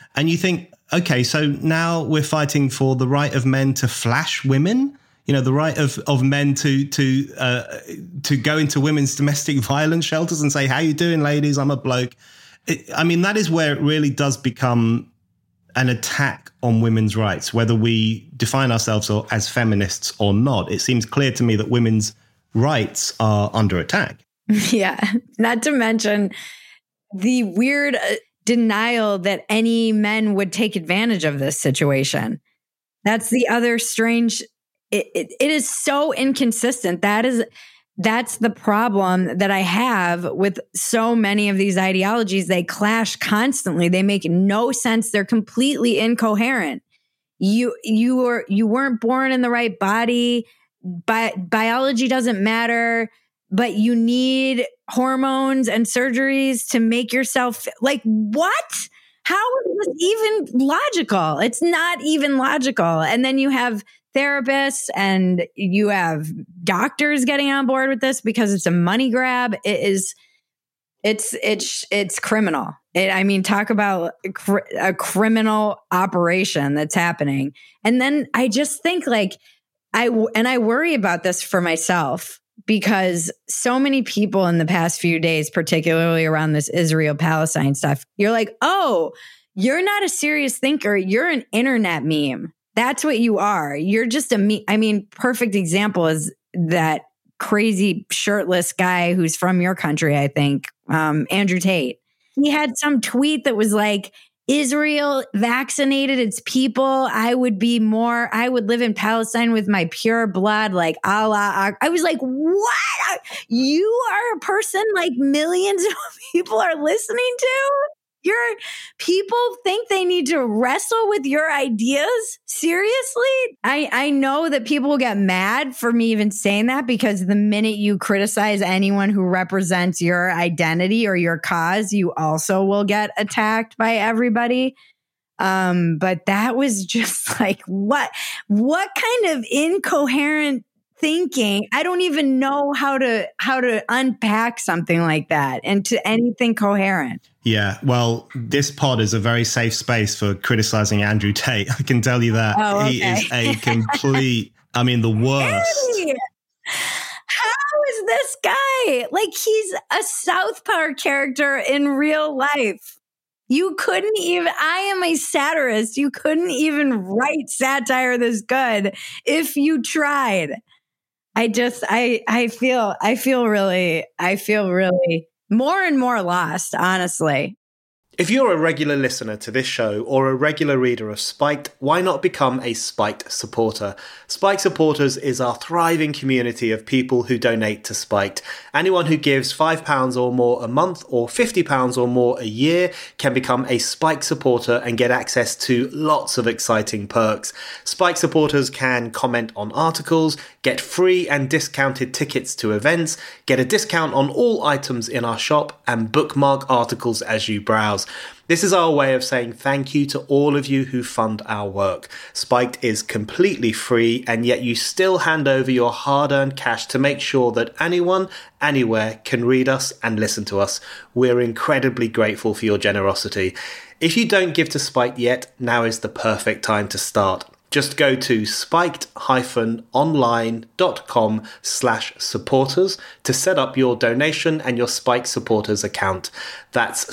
[SPEAKER 1] And you think, okay, so now we're fighting for the right of men to flash women, the right of men to go into women's domestic violence shelters and say, how you doing, ladies? I'm a bloke. That is where it really does become an attack on women's rights, whether we define ourselves as feminists or not. It seems clear to me that women's rights are under attack.
[SPEAKER 2] Yeah, not to mention the weird denial that any men would take advantage of this situation. That's the other strange. It is so inconsistent. That's the problem that I have with so many of these ideologies. They clash constantly. They make no sense. They're completely incoherent. You weren't born in the right body. Biology doesn't matter, but you need hormones and surgeries to make yourself like what? How is this even logical? It's not even logical. And then you have therapists and you have doctors getting on board with this because it's a money grab. It's criminal. Talk about a criminal operation that's happening. And then I just think I worry about this for myself because so many people in the past few days, particularly around this Israel-Palestine stuff, you're like, oh, you're not a serious thinker. You're an internet meme. That's what you are. You're just a meme. Perfect example is that crazy shirtless guy who's from your country, I think, Andrew Tate. He had some tweet that was like, Israel vaccinated its people. I would live in Palestine with my pure blood, like Allah. I was like, what? You are a person like millions of people are listening to? Your people think they need to wrestle with your ideas? Seriously? I know that people will get mad for me even saying that because the minute you criticize anyone who represents your identity or your cause, you also will get attacked by everybody. But that was just like, what kind of incoherent thinking? I don't even know how to unpack something like that into anything coherent.
[SPEAKER 1] Yeah, well, this pod is a very safe space for criticizing Andrew Tate. I can tell you that.
[SPEAKER 2] Oh, okay.
[SPEAKER 1] He is a complete, the worst.
[SPEAKER 2] Hey, how is this guy? Like, he's a South Park character in real life. I am a satirist. You couldn't even write satire this good if you tried. I feel really more and more lost, honestly.
[SPEAKER 1] If you're a regular listener to this show or a regular reader of Spiked, why not become a Spiked supporter? Spiked Supporters is our thriving community of people who donate to Spiked. Anyone who gives £5 or more a month or £50 or more a year can become a Spiked supporter and get access to lots of exciting perks. Spiked supporters can comment on articles, get free and discounted tickets to events, get a discount on all items in our shop, and bookmark articles as you browse. This is our way of saying thank you to all of you who fund our work. Spiked is completely free, and yet you still hand over your hard-earned cash to make sure that anyone, anywhere can read us and listen to us. We're incredibly grateful for your generosity. If you don't give to Spiked yet, now is the perfect time to start. Just go to spiked-online.com/supporters to set up your donation and your Spiked supporters account. That's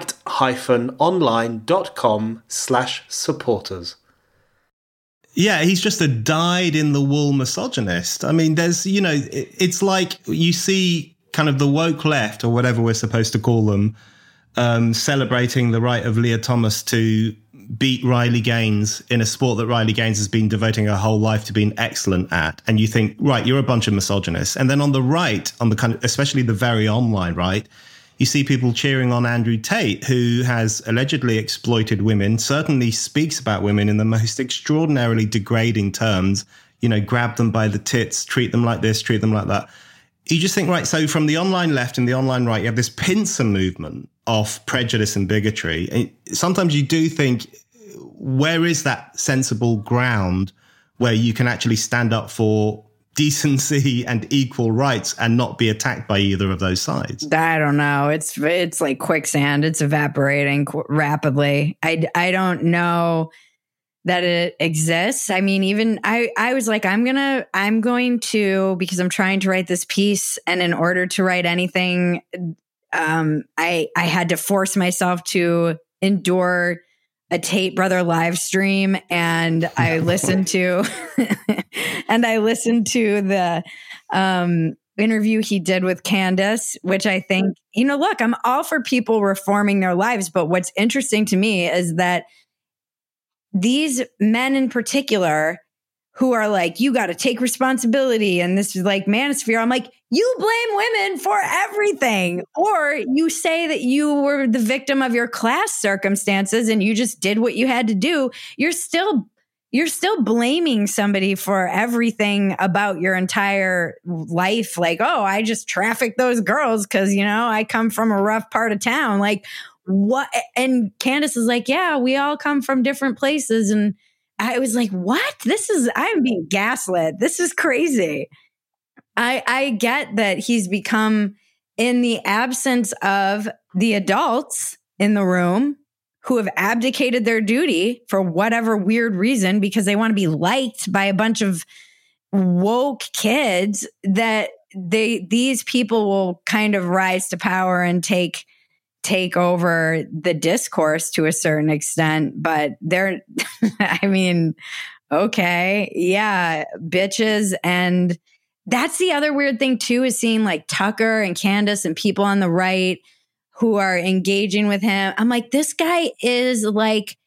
[SPEAKER 1] spiked-online.com/supporters. Yeah, he's just a dyed-in-the-wool misogynist. It's like you see kind of the woke left, or whatever we're supposed to call them, celebrating the right of Leah Thomas to beat Riley Gaines in a sport that Riley Gaines has been devoting her whole life to being excellent at. And you think, right, you're a bunch of misogynists. And then on the right, on the kind of, especially the very online right, you see people cheering on Andrew Tate, who has allegedly exploited women, certainly speaks about women in the most extraordinarily degrading terms, grab them by the tits, treat them like this, treat them like that. You just think, right, so from the online left and the online right, you have this pincer movement of prejudice and bigotry. And sometimes you do think, where is that sensible ground where you can actually stand up for decency and equal rights and not be attacked by either of those sides?
[SPEAKER 2] I don't know. It's like quicksand. It's evaporating rapidly. I don't know that it exists. I mean, even I was like, I'm going to, because I'm trying to write this piece, and in order to write anything, I had to force myself to endure a Tate brother live stream, and I listened to the interview he did with Candace, which I think, look, I'm all for people reforming their lives, but what's interesting to me is that these men in particular who are like, you got to take responsibility, and this is like manosphere. I'm like, you blame women for everything. Or you say that you were the victim of your class circumstances and you just did what you had to do. You're still blaming somebody for everything about your entire life. Like, oh, I just trafficked those girls because, I come from a rough part of town. Like, what? And Candace is like, yeah, we all come from different places. And I was like, what? I'm being gaslit. This is crazy. I get that he's become, in the absence of the adults in the room who have abdicated their duty for whatever weird reason, because they want to be liked by a bunch of woke kids, that these people will kind of rise to power and take over the discourse to a certain extent. But they're, I mean, okay, yeah, bitches. And that's the other weird thing too, is seeing like Tucker and Candace and people on the right who are engaging with him. I'm like, this guy is like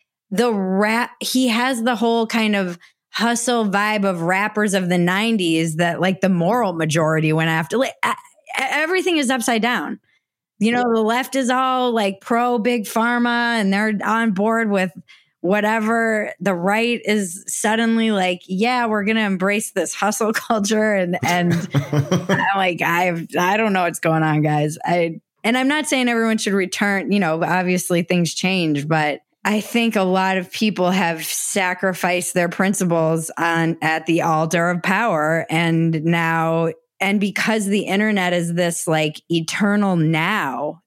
[SPEAKER 2] he has the whole kind of hustle vibe of rappers of the 90s that like the moral majority went after. Like, everything is upside down. The left is all like pro big pharma and they're on board with whatever. The right is suddenly like, yeah, we're going to embrace this hustle culture. And I'm like, I don't know what's going on, guys. And I'm not saying everyone should return, obviously things change, but I think a lot of people have sacrificed their principles at the altar of power. And because the internet is this like eternal now,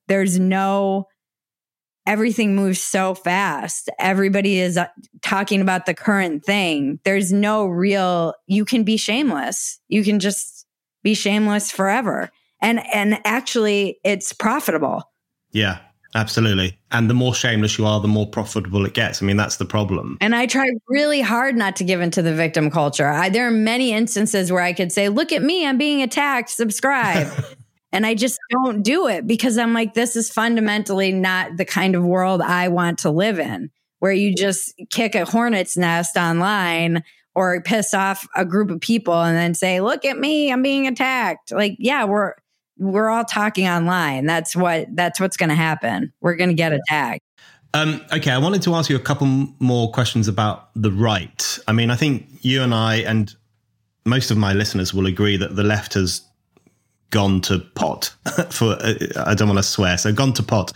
[SPEAKER 2] everything moves so fast. Everybody is talking about the current thing. There's no real, you can be shameless. You can just be shameless forever. And actually it's profitable.
[SPEAKER 1] Yeah, absolutely. And the more shameless you are, the more profitable it gets. I mean, that's the problem.
[SPEAKER 2] And I try really hard not to give into the victim culture. There are many instances where I could say, look at me, I'm being attacked, subscribe. And I just don't do it because I'm like, this is fundamentally not the kind of world I want to live in, where you just kick a hornet's nest online or piss off a group of people and then say, look at me, I'm being attacked. Like, yeah, we're all talking online. That's what's going to happen. We're going to get attacked.
[SPEAKER 1] Okay, I wanted to ask you a couple more questions about the right. I mean, I think you and I and most of my listeners will agree that the left has gone to pot I don't want to swear, so gone to pot.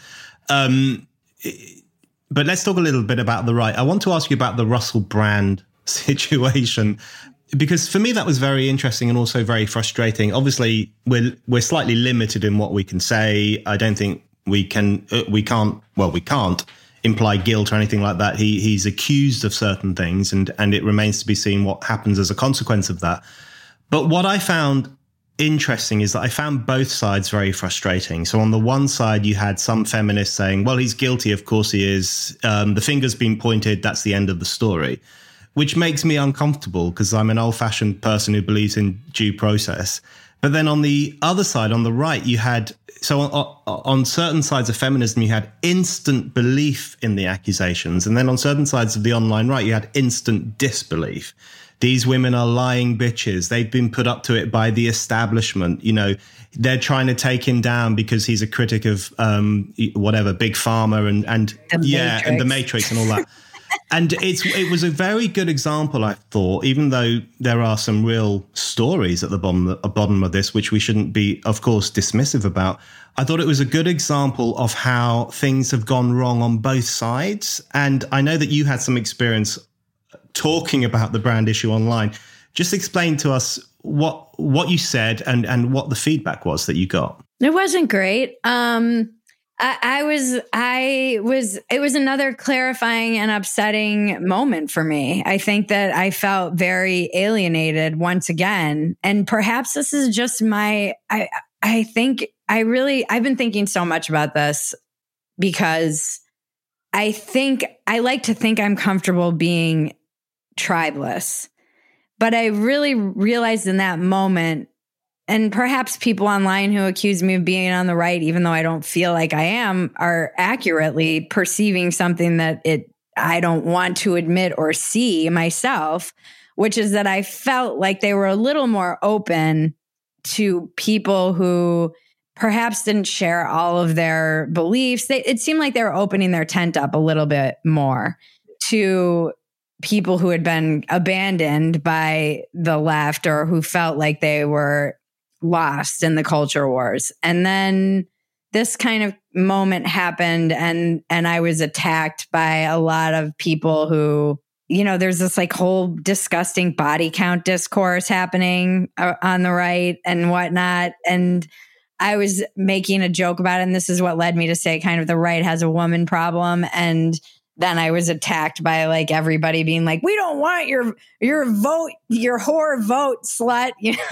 [SPEAKER 1] But let's talk a little bit about the right. I want to ask you about the Russell Brand situation, because for me that was very interesting and also very frustrating. Obviously, we're slightly limited in what we can say. I don't think we can't imply guilt or anything like that. He's accused of certain things, and it remains to be seen what happens as a consequence of that. But what I found interesting is that I found both sides very frustrating. So on the one side, you had some feminists saying, well, he's guilty. Of course he is. The finger's been pointed. That's the end of the story, which makes me uncomfortable because I'm an old-fashioned person who believes in due process. But then on the other side, on the right, you had, so on certain sides of feminism, you had instant belief in the accusations. And then on certain sides of the online right, you had instant disbelief. These women are lying bitches. They've been put up to it by the establishment. They're trying to take him down because he's a critic of whatever, Big Pharma and the Matrix and all that. And it was a very good example, I thought, even though there are some real stories at the bottom of this, which we shouldn't be, of course, dismissive about. I thought it was a good example of how things have gone wrong on both sides. And I know that you had some experience talking about the brand issue online. Just explain to us what you said and what the feedback was that you got.
[SPEAKER 2] It wasn't great. It was another clarifying and upsetting moment for me. I think that I felt very alienated once again. And perhaps this is just I've been thinking so much about this because I like to think I'm comfortable being tribeless. But I really realized in that moment, and perhaps people online who accuse me of being on the right, even though I don't feel like I am, are accurately perceiving something that I don't want to admit or see myself, which is that I felt like they were a little more open to people who perhaps didn't share all of their beliefs. It seemed like they were opening their tent up a little bit more to people who had been abandoned by the left or who felt like they were lost in the culture wars. And then this kind of moment happened and I was attacked by a lot of people who, there's this like whole disgusting body count discourse happening on the right and whatnot. And I was making a joke about it. And this is what led me to say kind of the right has a woman problem. And then I was attacked by like everybody being like, we don't want your vote, your whore vote, slut.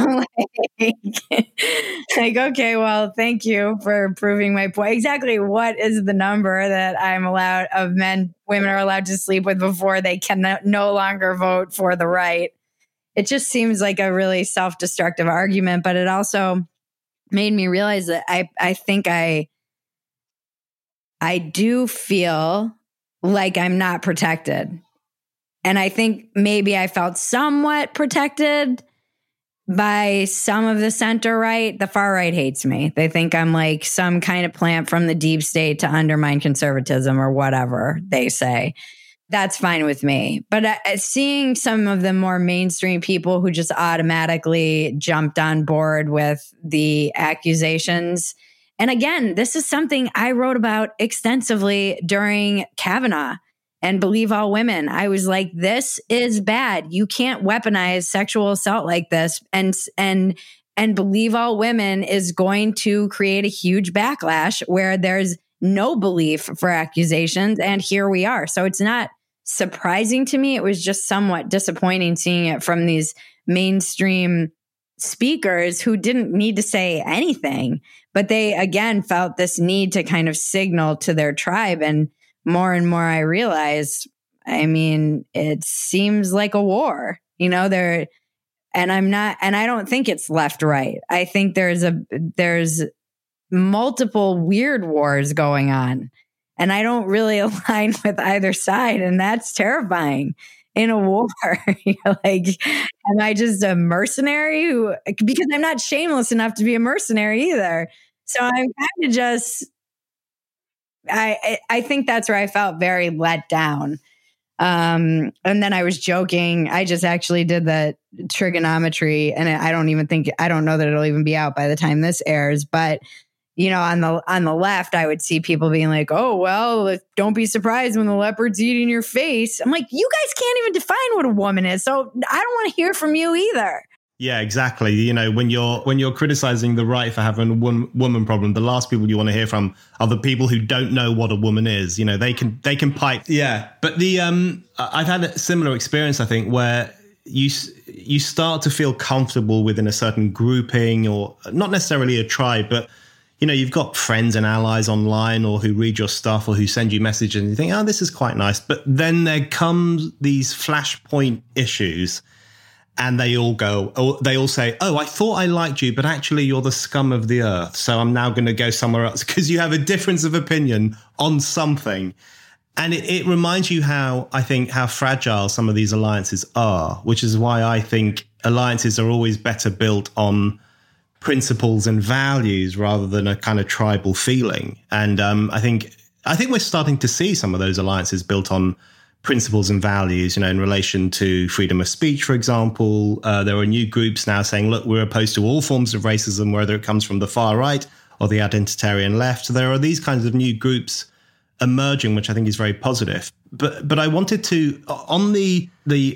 [SPEAKER 2] Like, okay, well, thank you for proving my point. Exactly what is the number that I'm allowed of women are allowed to sleep with before they can no longer vote for the right? It just seems like a really self-destructive argument, but it also made me realize that I think I do feel like I'm not protected. And I think maybe I felt somewhat protected by some of the center right. The far right hates me. They think I'm like some kind of plant from the deep state to undermine conservatism or whatever they say. That's fine with me. But seeing some of the more mainstream people who just automatically jumped on board with the accusations. And again, this is something I wrote about extensively during Kavanaugh and Believe All Women. I was like, this is bad. You can't weaponize sexual assault like this. And Believe All Women is going to create a huge backlash where there's no belief for accusations. And here we are. So it's not surprising to me. It was just somewhat disappointing seeing it from these mainstream speakers who didn't need to say anything, but they again felt this need to kind of signal to their tribe. And more I realize, it seems like a war, and I don't think it's left, right. I think there's multiple weird wars going on and I don't really align with either side. And that's terrifying. In a war, like, am I just a mercenary because I'm not shameless enough to be a mercenary either. So I'm kind of just, I think that's where I felt very let down. And then I was joking. I just actually did the trigonometry and I don't know that it'll even be out by the time this airs, but on the left, I would see people being like, oh, well, don't be surprised when the leopard's eating your face. I'm like, you guys can't even define what a woman is. So I don't want to hear from you either.
[SPEAKER 1] Yeah, exactly. When you're criticizing the right for having a woman problem, the last people you want to hear from are the people who don't know what a woman is. They can pipe. Yeah. But I've had a similar experience, I think, where you start to feel comfortable within a certain grouping or not necessarily a tribe, but you've got friends and allies online or who read your stuff or who send you messages and you think, oh, this is quite nice. But then there comes these flashpoint issues and they all say, oh, I thought I liked you, but actually you're the scum of the earth. So I'm now going to go somewhere else because you have a difference of opinion on something. And it reminds you how fragile some of these alliances are, which is why I think alliances are always better built on principles and values rather than a kind of tribal feeling. And I think we're starting to see some of those alliances built on principles and values, in relation to freedom of speech, for example. There are new groups now saying, look, we're opposed to all forms of racism, whether it comes from the far right or the identitarian left. So there are these kinds of new groups emerging, which I think is very positive. But I wanted to, on the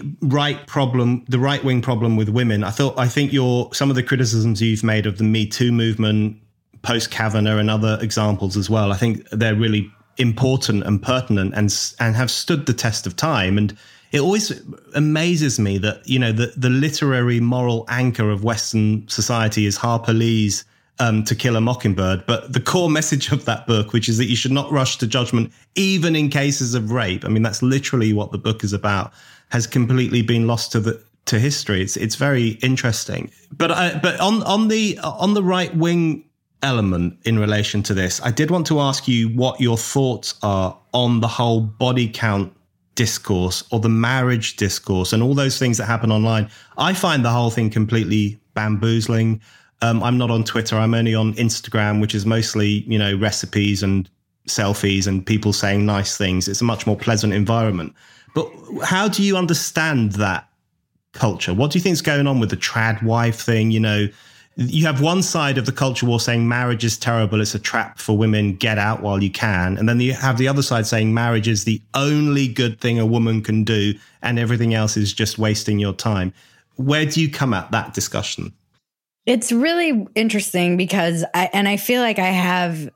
[SPEAKER 1] right wing problem with women. I think some of the criticisms you've made of the Me Too movement, post Kavanaugh, and other examples as well, I think they're really important and pertinent and have stood the test of time. And it always amazes me that, the literary moral anchor of Western society is Harper Lee's To Kill a Mockingbird. But the core message of that book, which is that you should not rush to judgment, even in cases of rape. I mean, that's literally what the book is about, has completely been lost to history. It's very interesting. But on the right wing element in relation to this, I did want to ask you what your thoughts are on the whole body count discourse or the marriage discourse and all those things that happen online. I find the whole thing completely bamboozling. I'm not on Twitter. I'm only on Instagram, which is mostly, recipes and selfies and people saying nice things. It's a much more pleasant environment. But how do you understand that culture? What do you think is going on with the trad wife thing? You have one side of the culture war saying marriage is terrible, it's a trap for women, get out while you can. And then you have the other side saying marriage is the only good thing a woman can do and everything else is just wasting your time. Where do you come at that discussion?
[SPEAKER 2] It's really interesting because I feel like I have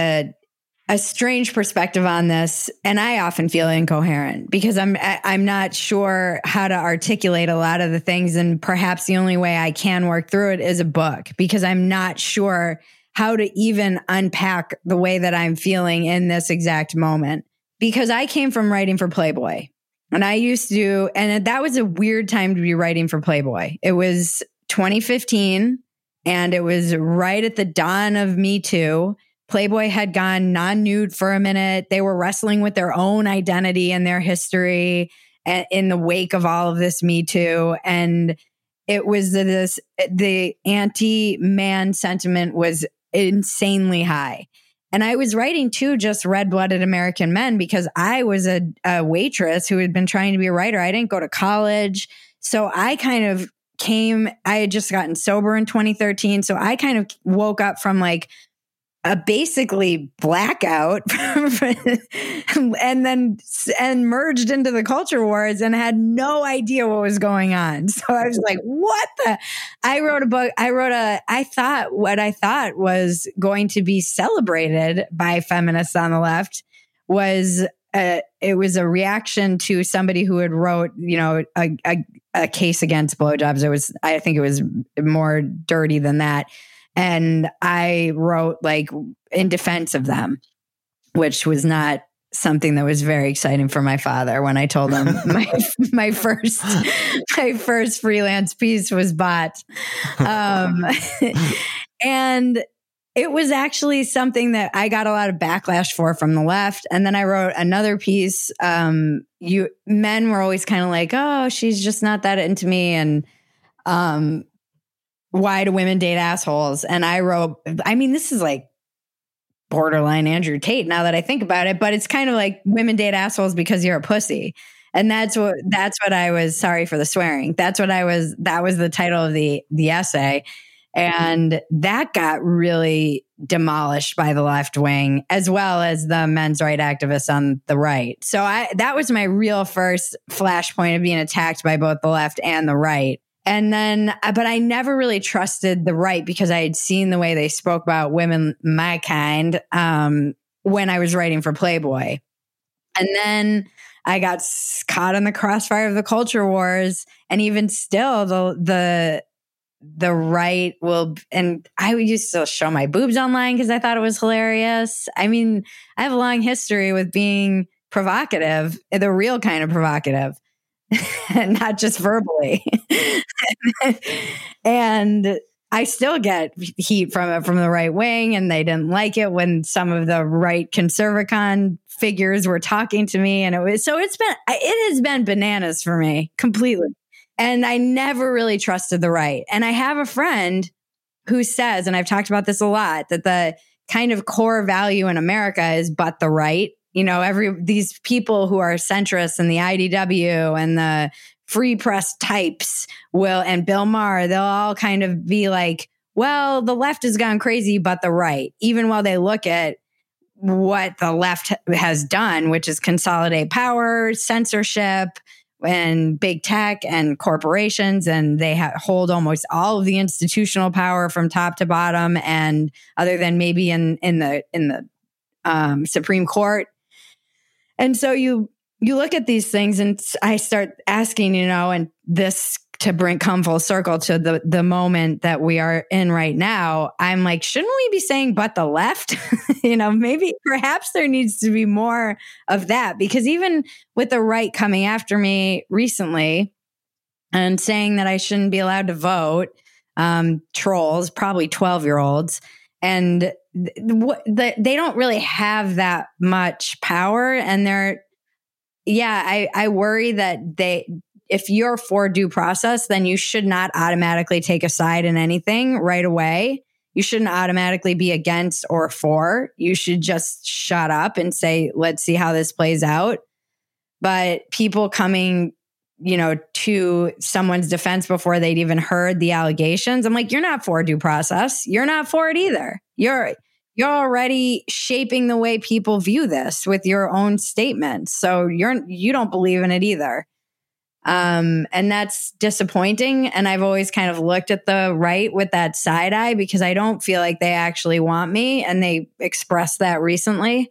[SPEAKER 2] a strange perspective on this, and I often feel incoherent because I'm not sure how to articulate a lot of the things, and perhaps the only way I can work through it is a book, because I'm not sure how to even unpack the way that I'm feeling in this exact moment. Because I came from writing for Playboy, and and that was a weird time to be writing for Playboy. It was 2015, and it was right at the dawn of Me Too. Playboy had gone non-nude for a minute. They were wrestling with their own identity and their history in the wake of all of this Me Too. And it was the anti-man sentiment was insanely high. And I was writing too, just red-blooded American men, because I was a waitress who had been trying to be a writer. I didn't go to college. So I had just gotten sober in 2013. So I kind of woke up from like a basically blackout and merged into the culture wars and had no idea what was going on. So I was like, I wrote a book. What I thought was going to be celebrated by feminists on the left was it was a reaction to somebody who had wrote, a case against blowjobs. I think it was more dirty than that. And I wrote like in defense of them, which was not something that was very exciting for my father when I told him my first freelance piece was bought. And it was actually something that I got a lot of backlash from the left. And then I wrote another piece. Men were always kind of like, oh, she's just not that into me. And, why do women date assholes? And I wrote, this is like borderline Andrew Tate now that I think about it, but it's kind of like women date assholes because you're a pussy. And that's what I was, sorry for the swearing. That was the title of the essay. And that got really demolished by the left wing, as well as the men's right activists on the right. So that was my real first flashpoint of being attacked by both the left and the right. And then, but I never really trusted the right because I had seen the way they spoke about women, my kind, when I was writing for Playboy. And then I got caught in the crossfire of the culture wars. And even still, the right will, and I used to show my boobs online because I thought it was hilarious. I have a long history with being provocative, the real kind of provocative. And not just verbally. And I still get heat from it from the right wing, and they didn't like it when some of the right conservacon figures were talking to me. And it has been bananas for me completely. And I never really trusted the right. And I have a friend who says, and I've talked about this a lot, that the kind of core value in America is but the right. These people who are centrists and the IDW and the free press types and Bill Maher, they'll all kind of be like, well, the left has gone crazy, but the right, even while they look at what the left has done, which is consolidate power, censorship, and big tech and corporations, and they hold almost all of the institutional power from top to bottom, and other than maybe in the Supreme Court. And so you look at these things, and I start asking, and this to come full circle to the moment that we are in right now. I'm like, shouldn't we be saying but the left? Maybe perhaps there needs to be more of that, because even with the right coming after me recently and saying that I shouldn't be allowed to vote, trolls, probably 12-year-olds, and they don't really have that much power. And I worry that if you're for due process, then you should not automatically take a side in anything right away. You shouldn't automatically be against or for. You should just shut up and say, let's see how this plays out. But people coming, to someone's defense before they'd even heard the allegations, I'm like, you're not for due process. You're not for it either. You're already shaping the way people view this with your own statements. So you don't believe in it either. And that's disappointing. And I've always kind of looked at the right with that side eye, because I don't feel like they actually want me. And they expressed that recently.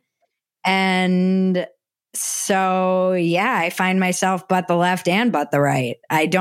[SPEAKER 2] And so, I find myself but the left and but the right.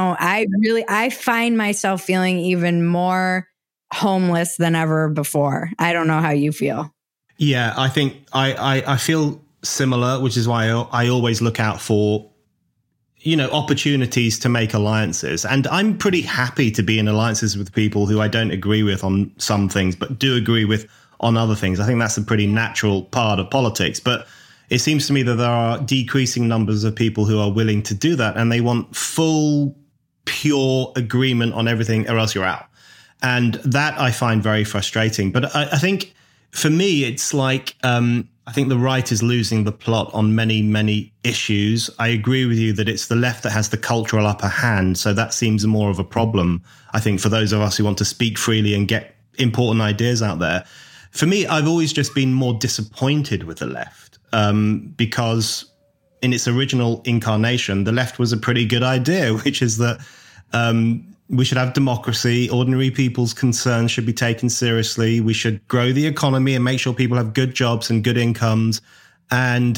[SPEAKER 2] I find myself feeling even more homeless than ever before. I don't know how you feel.
[SPEAKER 1] Yeah, I think I feel similar, which is why I always look out for opportunities to make alliances. And I'm pretty happy to be in alliances with people who I don't agree with on some things, but do agree with on other things. I think that's a pretty natural part of politics. But it seems to me that there are decreasing numbers of people who are willing to do that, and they want full, pure agreement on everything, or else you're out. And that I find very frustrating. But I think for me, it's like, I think the right is losing the plot on many, many issues. I agree with you that it's the left that has the cultural upper hand. So that seems more of a problem, I think, for those of us who want to speak freely and get important ideas out there. For me, I've always just been more disappointed with the left, because in its original incarnation, the left was a pretty good idea, which is that we should have democracy. Ordinary people's concerns should be taken seriously. We should grow the economy and make sure people have good jobs and good incomes. And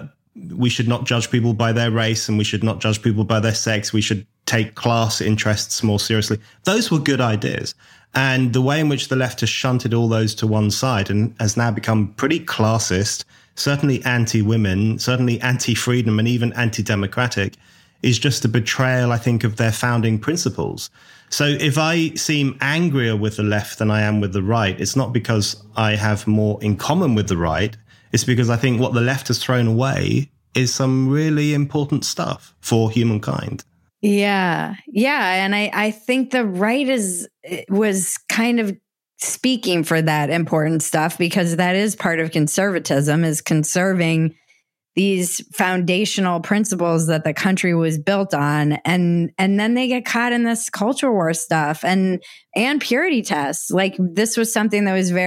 [SPEAKER 1] we should not judge people by their race, and we should not judge people by their sex. We should take class interests more seriously. Those were good ideas. And the way in which the left has shunted all those to one side and has now become pretty classist, certainly anti-women, certainly anti-freedom, and even anti-democratic, is just a betrayal, I think, of their founding principles. So if I seem angrier with the left than I am with the right, it's not because I have more in common with the right. It's because I think what the left has thrown away is some really important stuff for humankind.
[SPEAKER 2] Yeah. And I think the right was kind of speaking for that important stuff, because that is part of conservatism, is conserving these foundational principles that the country was built on. And then they get caught in this culture war stuff and purity tests. Like, this was something that was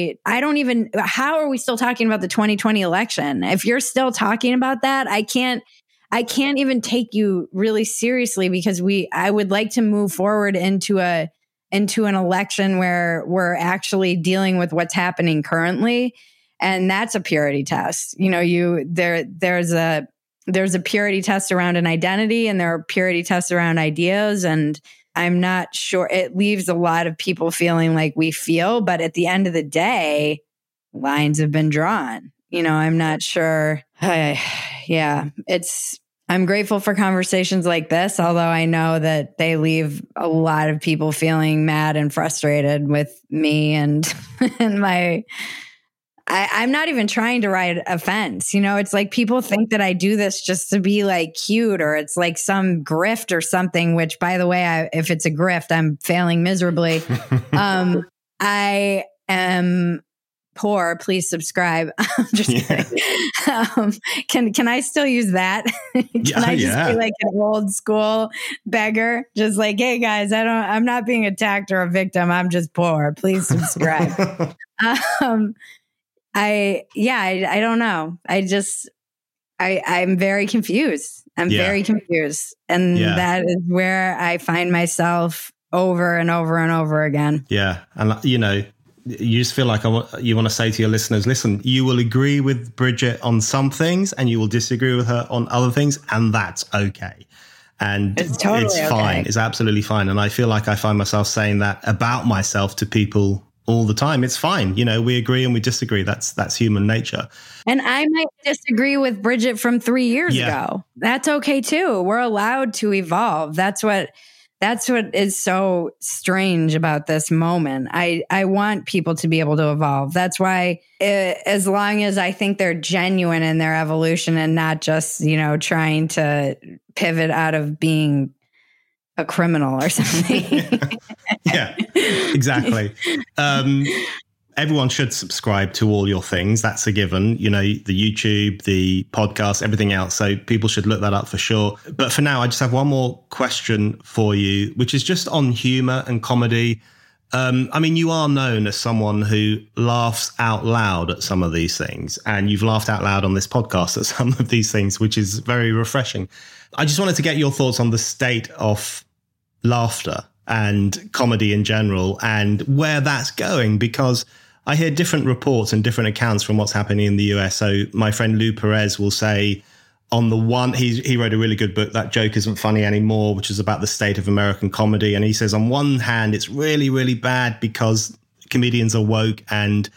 [SPEAKER 2] how are we still talking about the 2020 election? If you're still talking about that, I can't even take you really seriously, because I would like to move forward into an election where we're actually dealing with what's happening currently. And that's a purity test. There's a purity test around an identity, and there are purity tests around ideas. And I'm not sure, it leaves a lot of people feeling like we feel, but at the end of the day, lines have been drawn. I'm not sure. I'm grateful for conversations like this, although I know that they leave a lot of people feeling mad and frustrated with me and I'm not even trying to ride a fence. It's like people think that I do this just to be like cute, or it's like some grift or something, which, by the way, if it's a grift, I'm failing miserably. I am poor. Please subscribe. I'm just kidding. Can I still use that? Can I just be like an old school beggar? Just like, hey guys, I'm not being attacked or a victim. I'm just poor. Please subscribe. I don't know. I'm very confused. I'm very confused. And that is where I find myself over and over and over again.
[SPEAKER 1] Yeah. And, you know, you just feel like you want to say to your listeners, listen, you will agree with Bridget on some things and you will disagree with her on other things. And that's okay. And
[SPEAKER 2] it's fine.
[SPEAKER 1] It's absolutely fine. And I feel like I find myself saying that about myself to people all the time. It's fine. You know, we agree and we disagree. That's human nature.
[SPEAKER 2] And I might disagree with Bridget from 3 years ago. That's okay too. We're allowed to evolve. That's what is so strange about this moment. I want people to be able to evolve. That's why as long as I think they're genuine in their evolution and not just, you know, trying to pivot out of being a criminal or something.
[SPEAKER 1] Yeah, exactly. Everyone should subscribe to all your things. That's a given. You know, the YouTube, the podcast, everything else. So people should look that up for sure. But for now, I just have one more question for you, which is just on humor and comedy. I mean, you are known as someone who laughs out loud at some of these things, and you've laughed out loud on this podcast at some of these things, which is very refreshing. I just wanted to get your thoughts on the state of laughter and comedy in general and where that's going, because I hear different reports and different accounts from what's happening in the US. So my friend Lou Perez will say on the one, he wrote a really good book, That Joke Isn't Funny Anymore, which is about the state of American comedy. And he says on one hand, it's really, really bad because comedians are woke and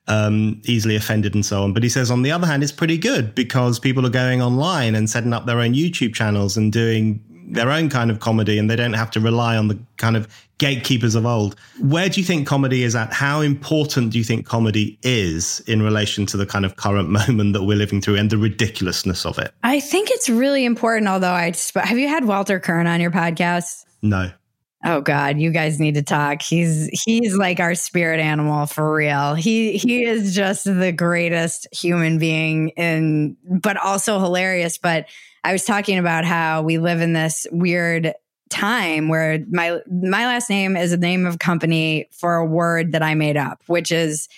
[SPEAKER 1] easily offended and so on. But he says on the other hand, it's pretty good because people are going online and setting up their own YouTube channels and doing their own kind of comedy, and they don't have to rely on the kind of gatekeepers of old. Where do you think comedy is at? How important do you think comedy is in relation to the kind of current moment that we're living through and the ridiculousness of it?
[SPEAKER 2] I think it's really important, although have you had Walter Kern on your podcast?
[SPEAKER 1] No.
[SPEAKER 2] Oh God, you guys need to talk. He's like our spirit animal for real. He is just the greatest human being but also hilarious. But I was talking about how we live in this weird time where my last name is a name of company for a word that I made up, which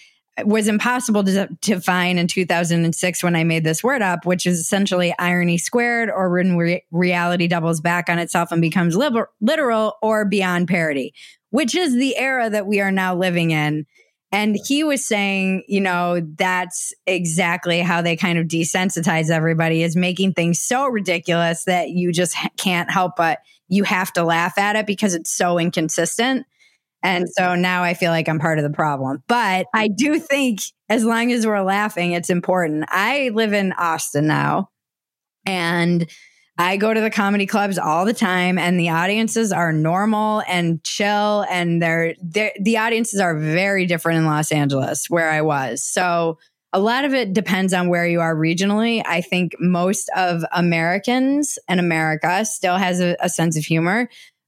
[SPEAKER 2] was impossible to find in 2006 when I made this word up, which is essentially irony squared, or when reality doubles back on itself and becomes literal, or beyond parody, which is the era that we are now living in. And he was saying, you know, that's exactly how they kind of desensitize everybody, is making things so ridiculous that you just can't help but you have to laugh at it because it's so inconsistent. And so now I feel like I'm part of the problem. But I do think as long as we're laughing, it's important. I live in Austin now, and I go to the comedy clubs all the time, and the audiences are normal and chill, and the audiences are very different in Los Angeles, where I was. So a lot of it depends on where you are regionally. I think most of Americans and America still has a sense of humor.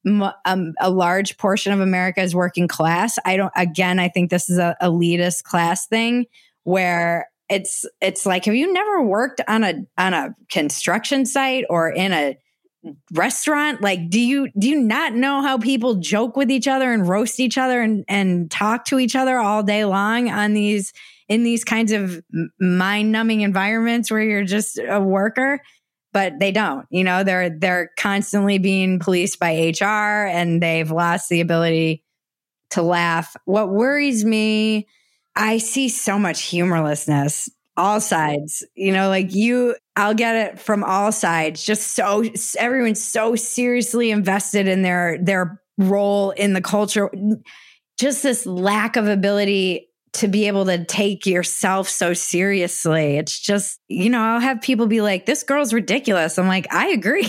[SPEAKER 2] A large portion of America is working class. I think this is a elitist class thing where it's like, have you never worked on a construction site or in a restaurant? Like, do you not know how people joke with each other and roast each other and talk to each other all day long in these kinds of mind-numbing environments where you're just a worker? But they don't, you know, they're constantly being policed by HR, and they've lost the ability to laugh. What worries me, I see so much humorlessness, all sides, you know, like I'll get it from all sides. Just so everyone's so seriously invested in their role in the culture. Just this lack of ability to be able to take yourself so seriously. It's just, you know, I'll have people be like, this girl's ridiculous. I'm like, I agree.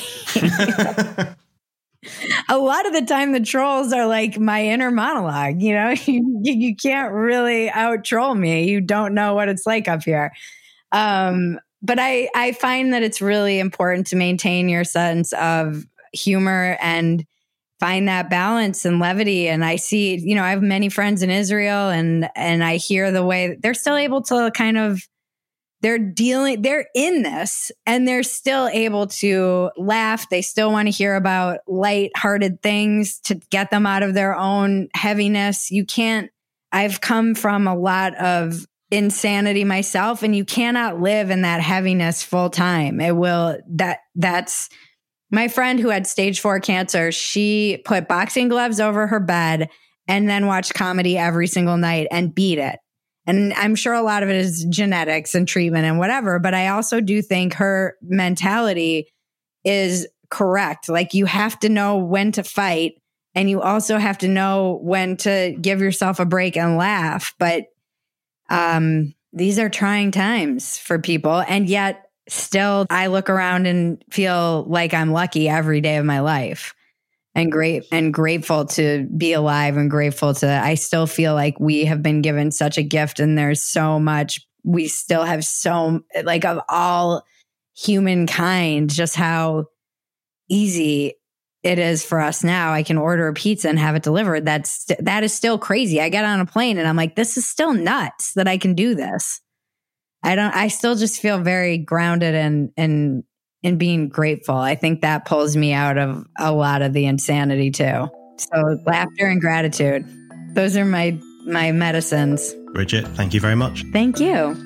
[SPEAKER 2] A lot of the time the trolls are like my inner monologue, you know, you can't really out troll me. You don't know what it's like up here. But I find that it's really important to maintain your sense of humor and find that balance and levity. And I see, you know, I have many friends in Israel, and I hear the way they're still able to they're in this, and they're still able to laugh. They still want to hear about lighthearted things to get them out of their own heaviness. I've come from a lot of insanity myself, and you cannot live in that heaviness full time. That's my friend who had stage 4 cancer. She put boxing gloves over her bed and then watched comedy every single night and beat it. And I'm sure a lot of it is genetics and treatment and whatever, but I also do think her mentality is correct. Like, you have to know when to fight, and you also have to know when to give yourself a break and laugh. But these are trying times for people. And yet still, I look around and feel like I'm lucky every day of my life, and grateful to be alive, and I still feel like we have been given such a gift, and there's so much, we still have like, of all humankind, just how easy it is for us now. I can order a pizza and have it delivered. That is still crazy. I get on a plane and I'm like, this is still nuts that I can do this. I still just feel very grounded and being grateful. I think that pulls me out of a lot of the insanity too. So laughter and gratitude. Those are my medicines.
[SPEAKER 1] Bridget, thank you very much.
[SPEAKER 2] Thank you.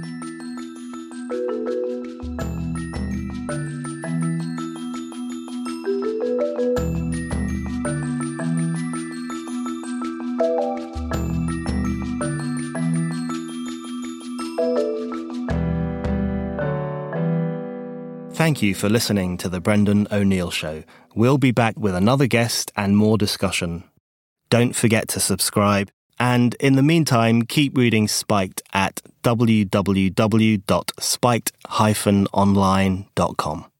[SPEAKER 1] Thank you for listening to The Brendan O'Neill Show. We'll be back with another guest and more discussion. Don't forget to subscribe, and in the meantime, keep reading Spiked at www.spiked-online.com.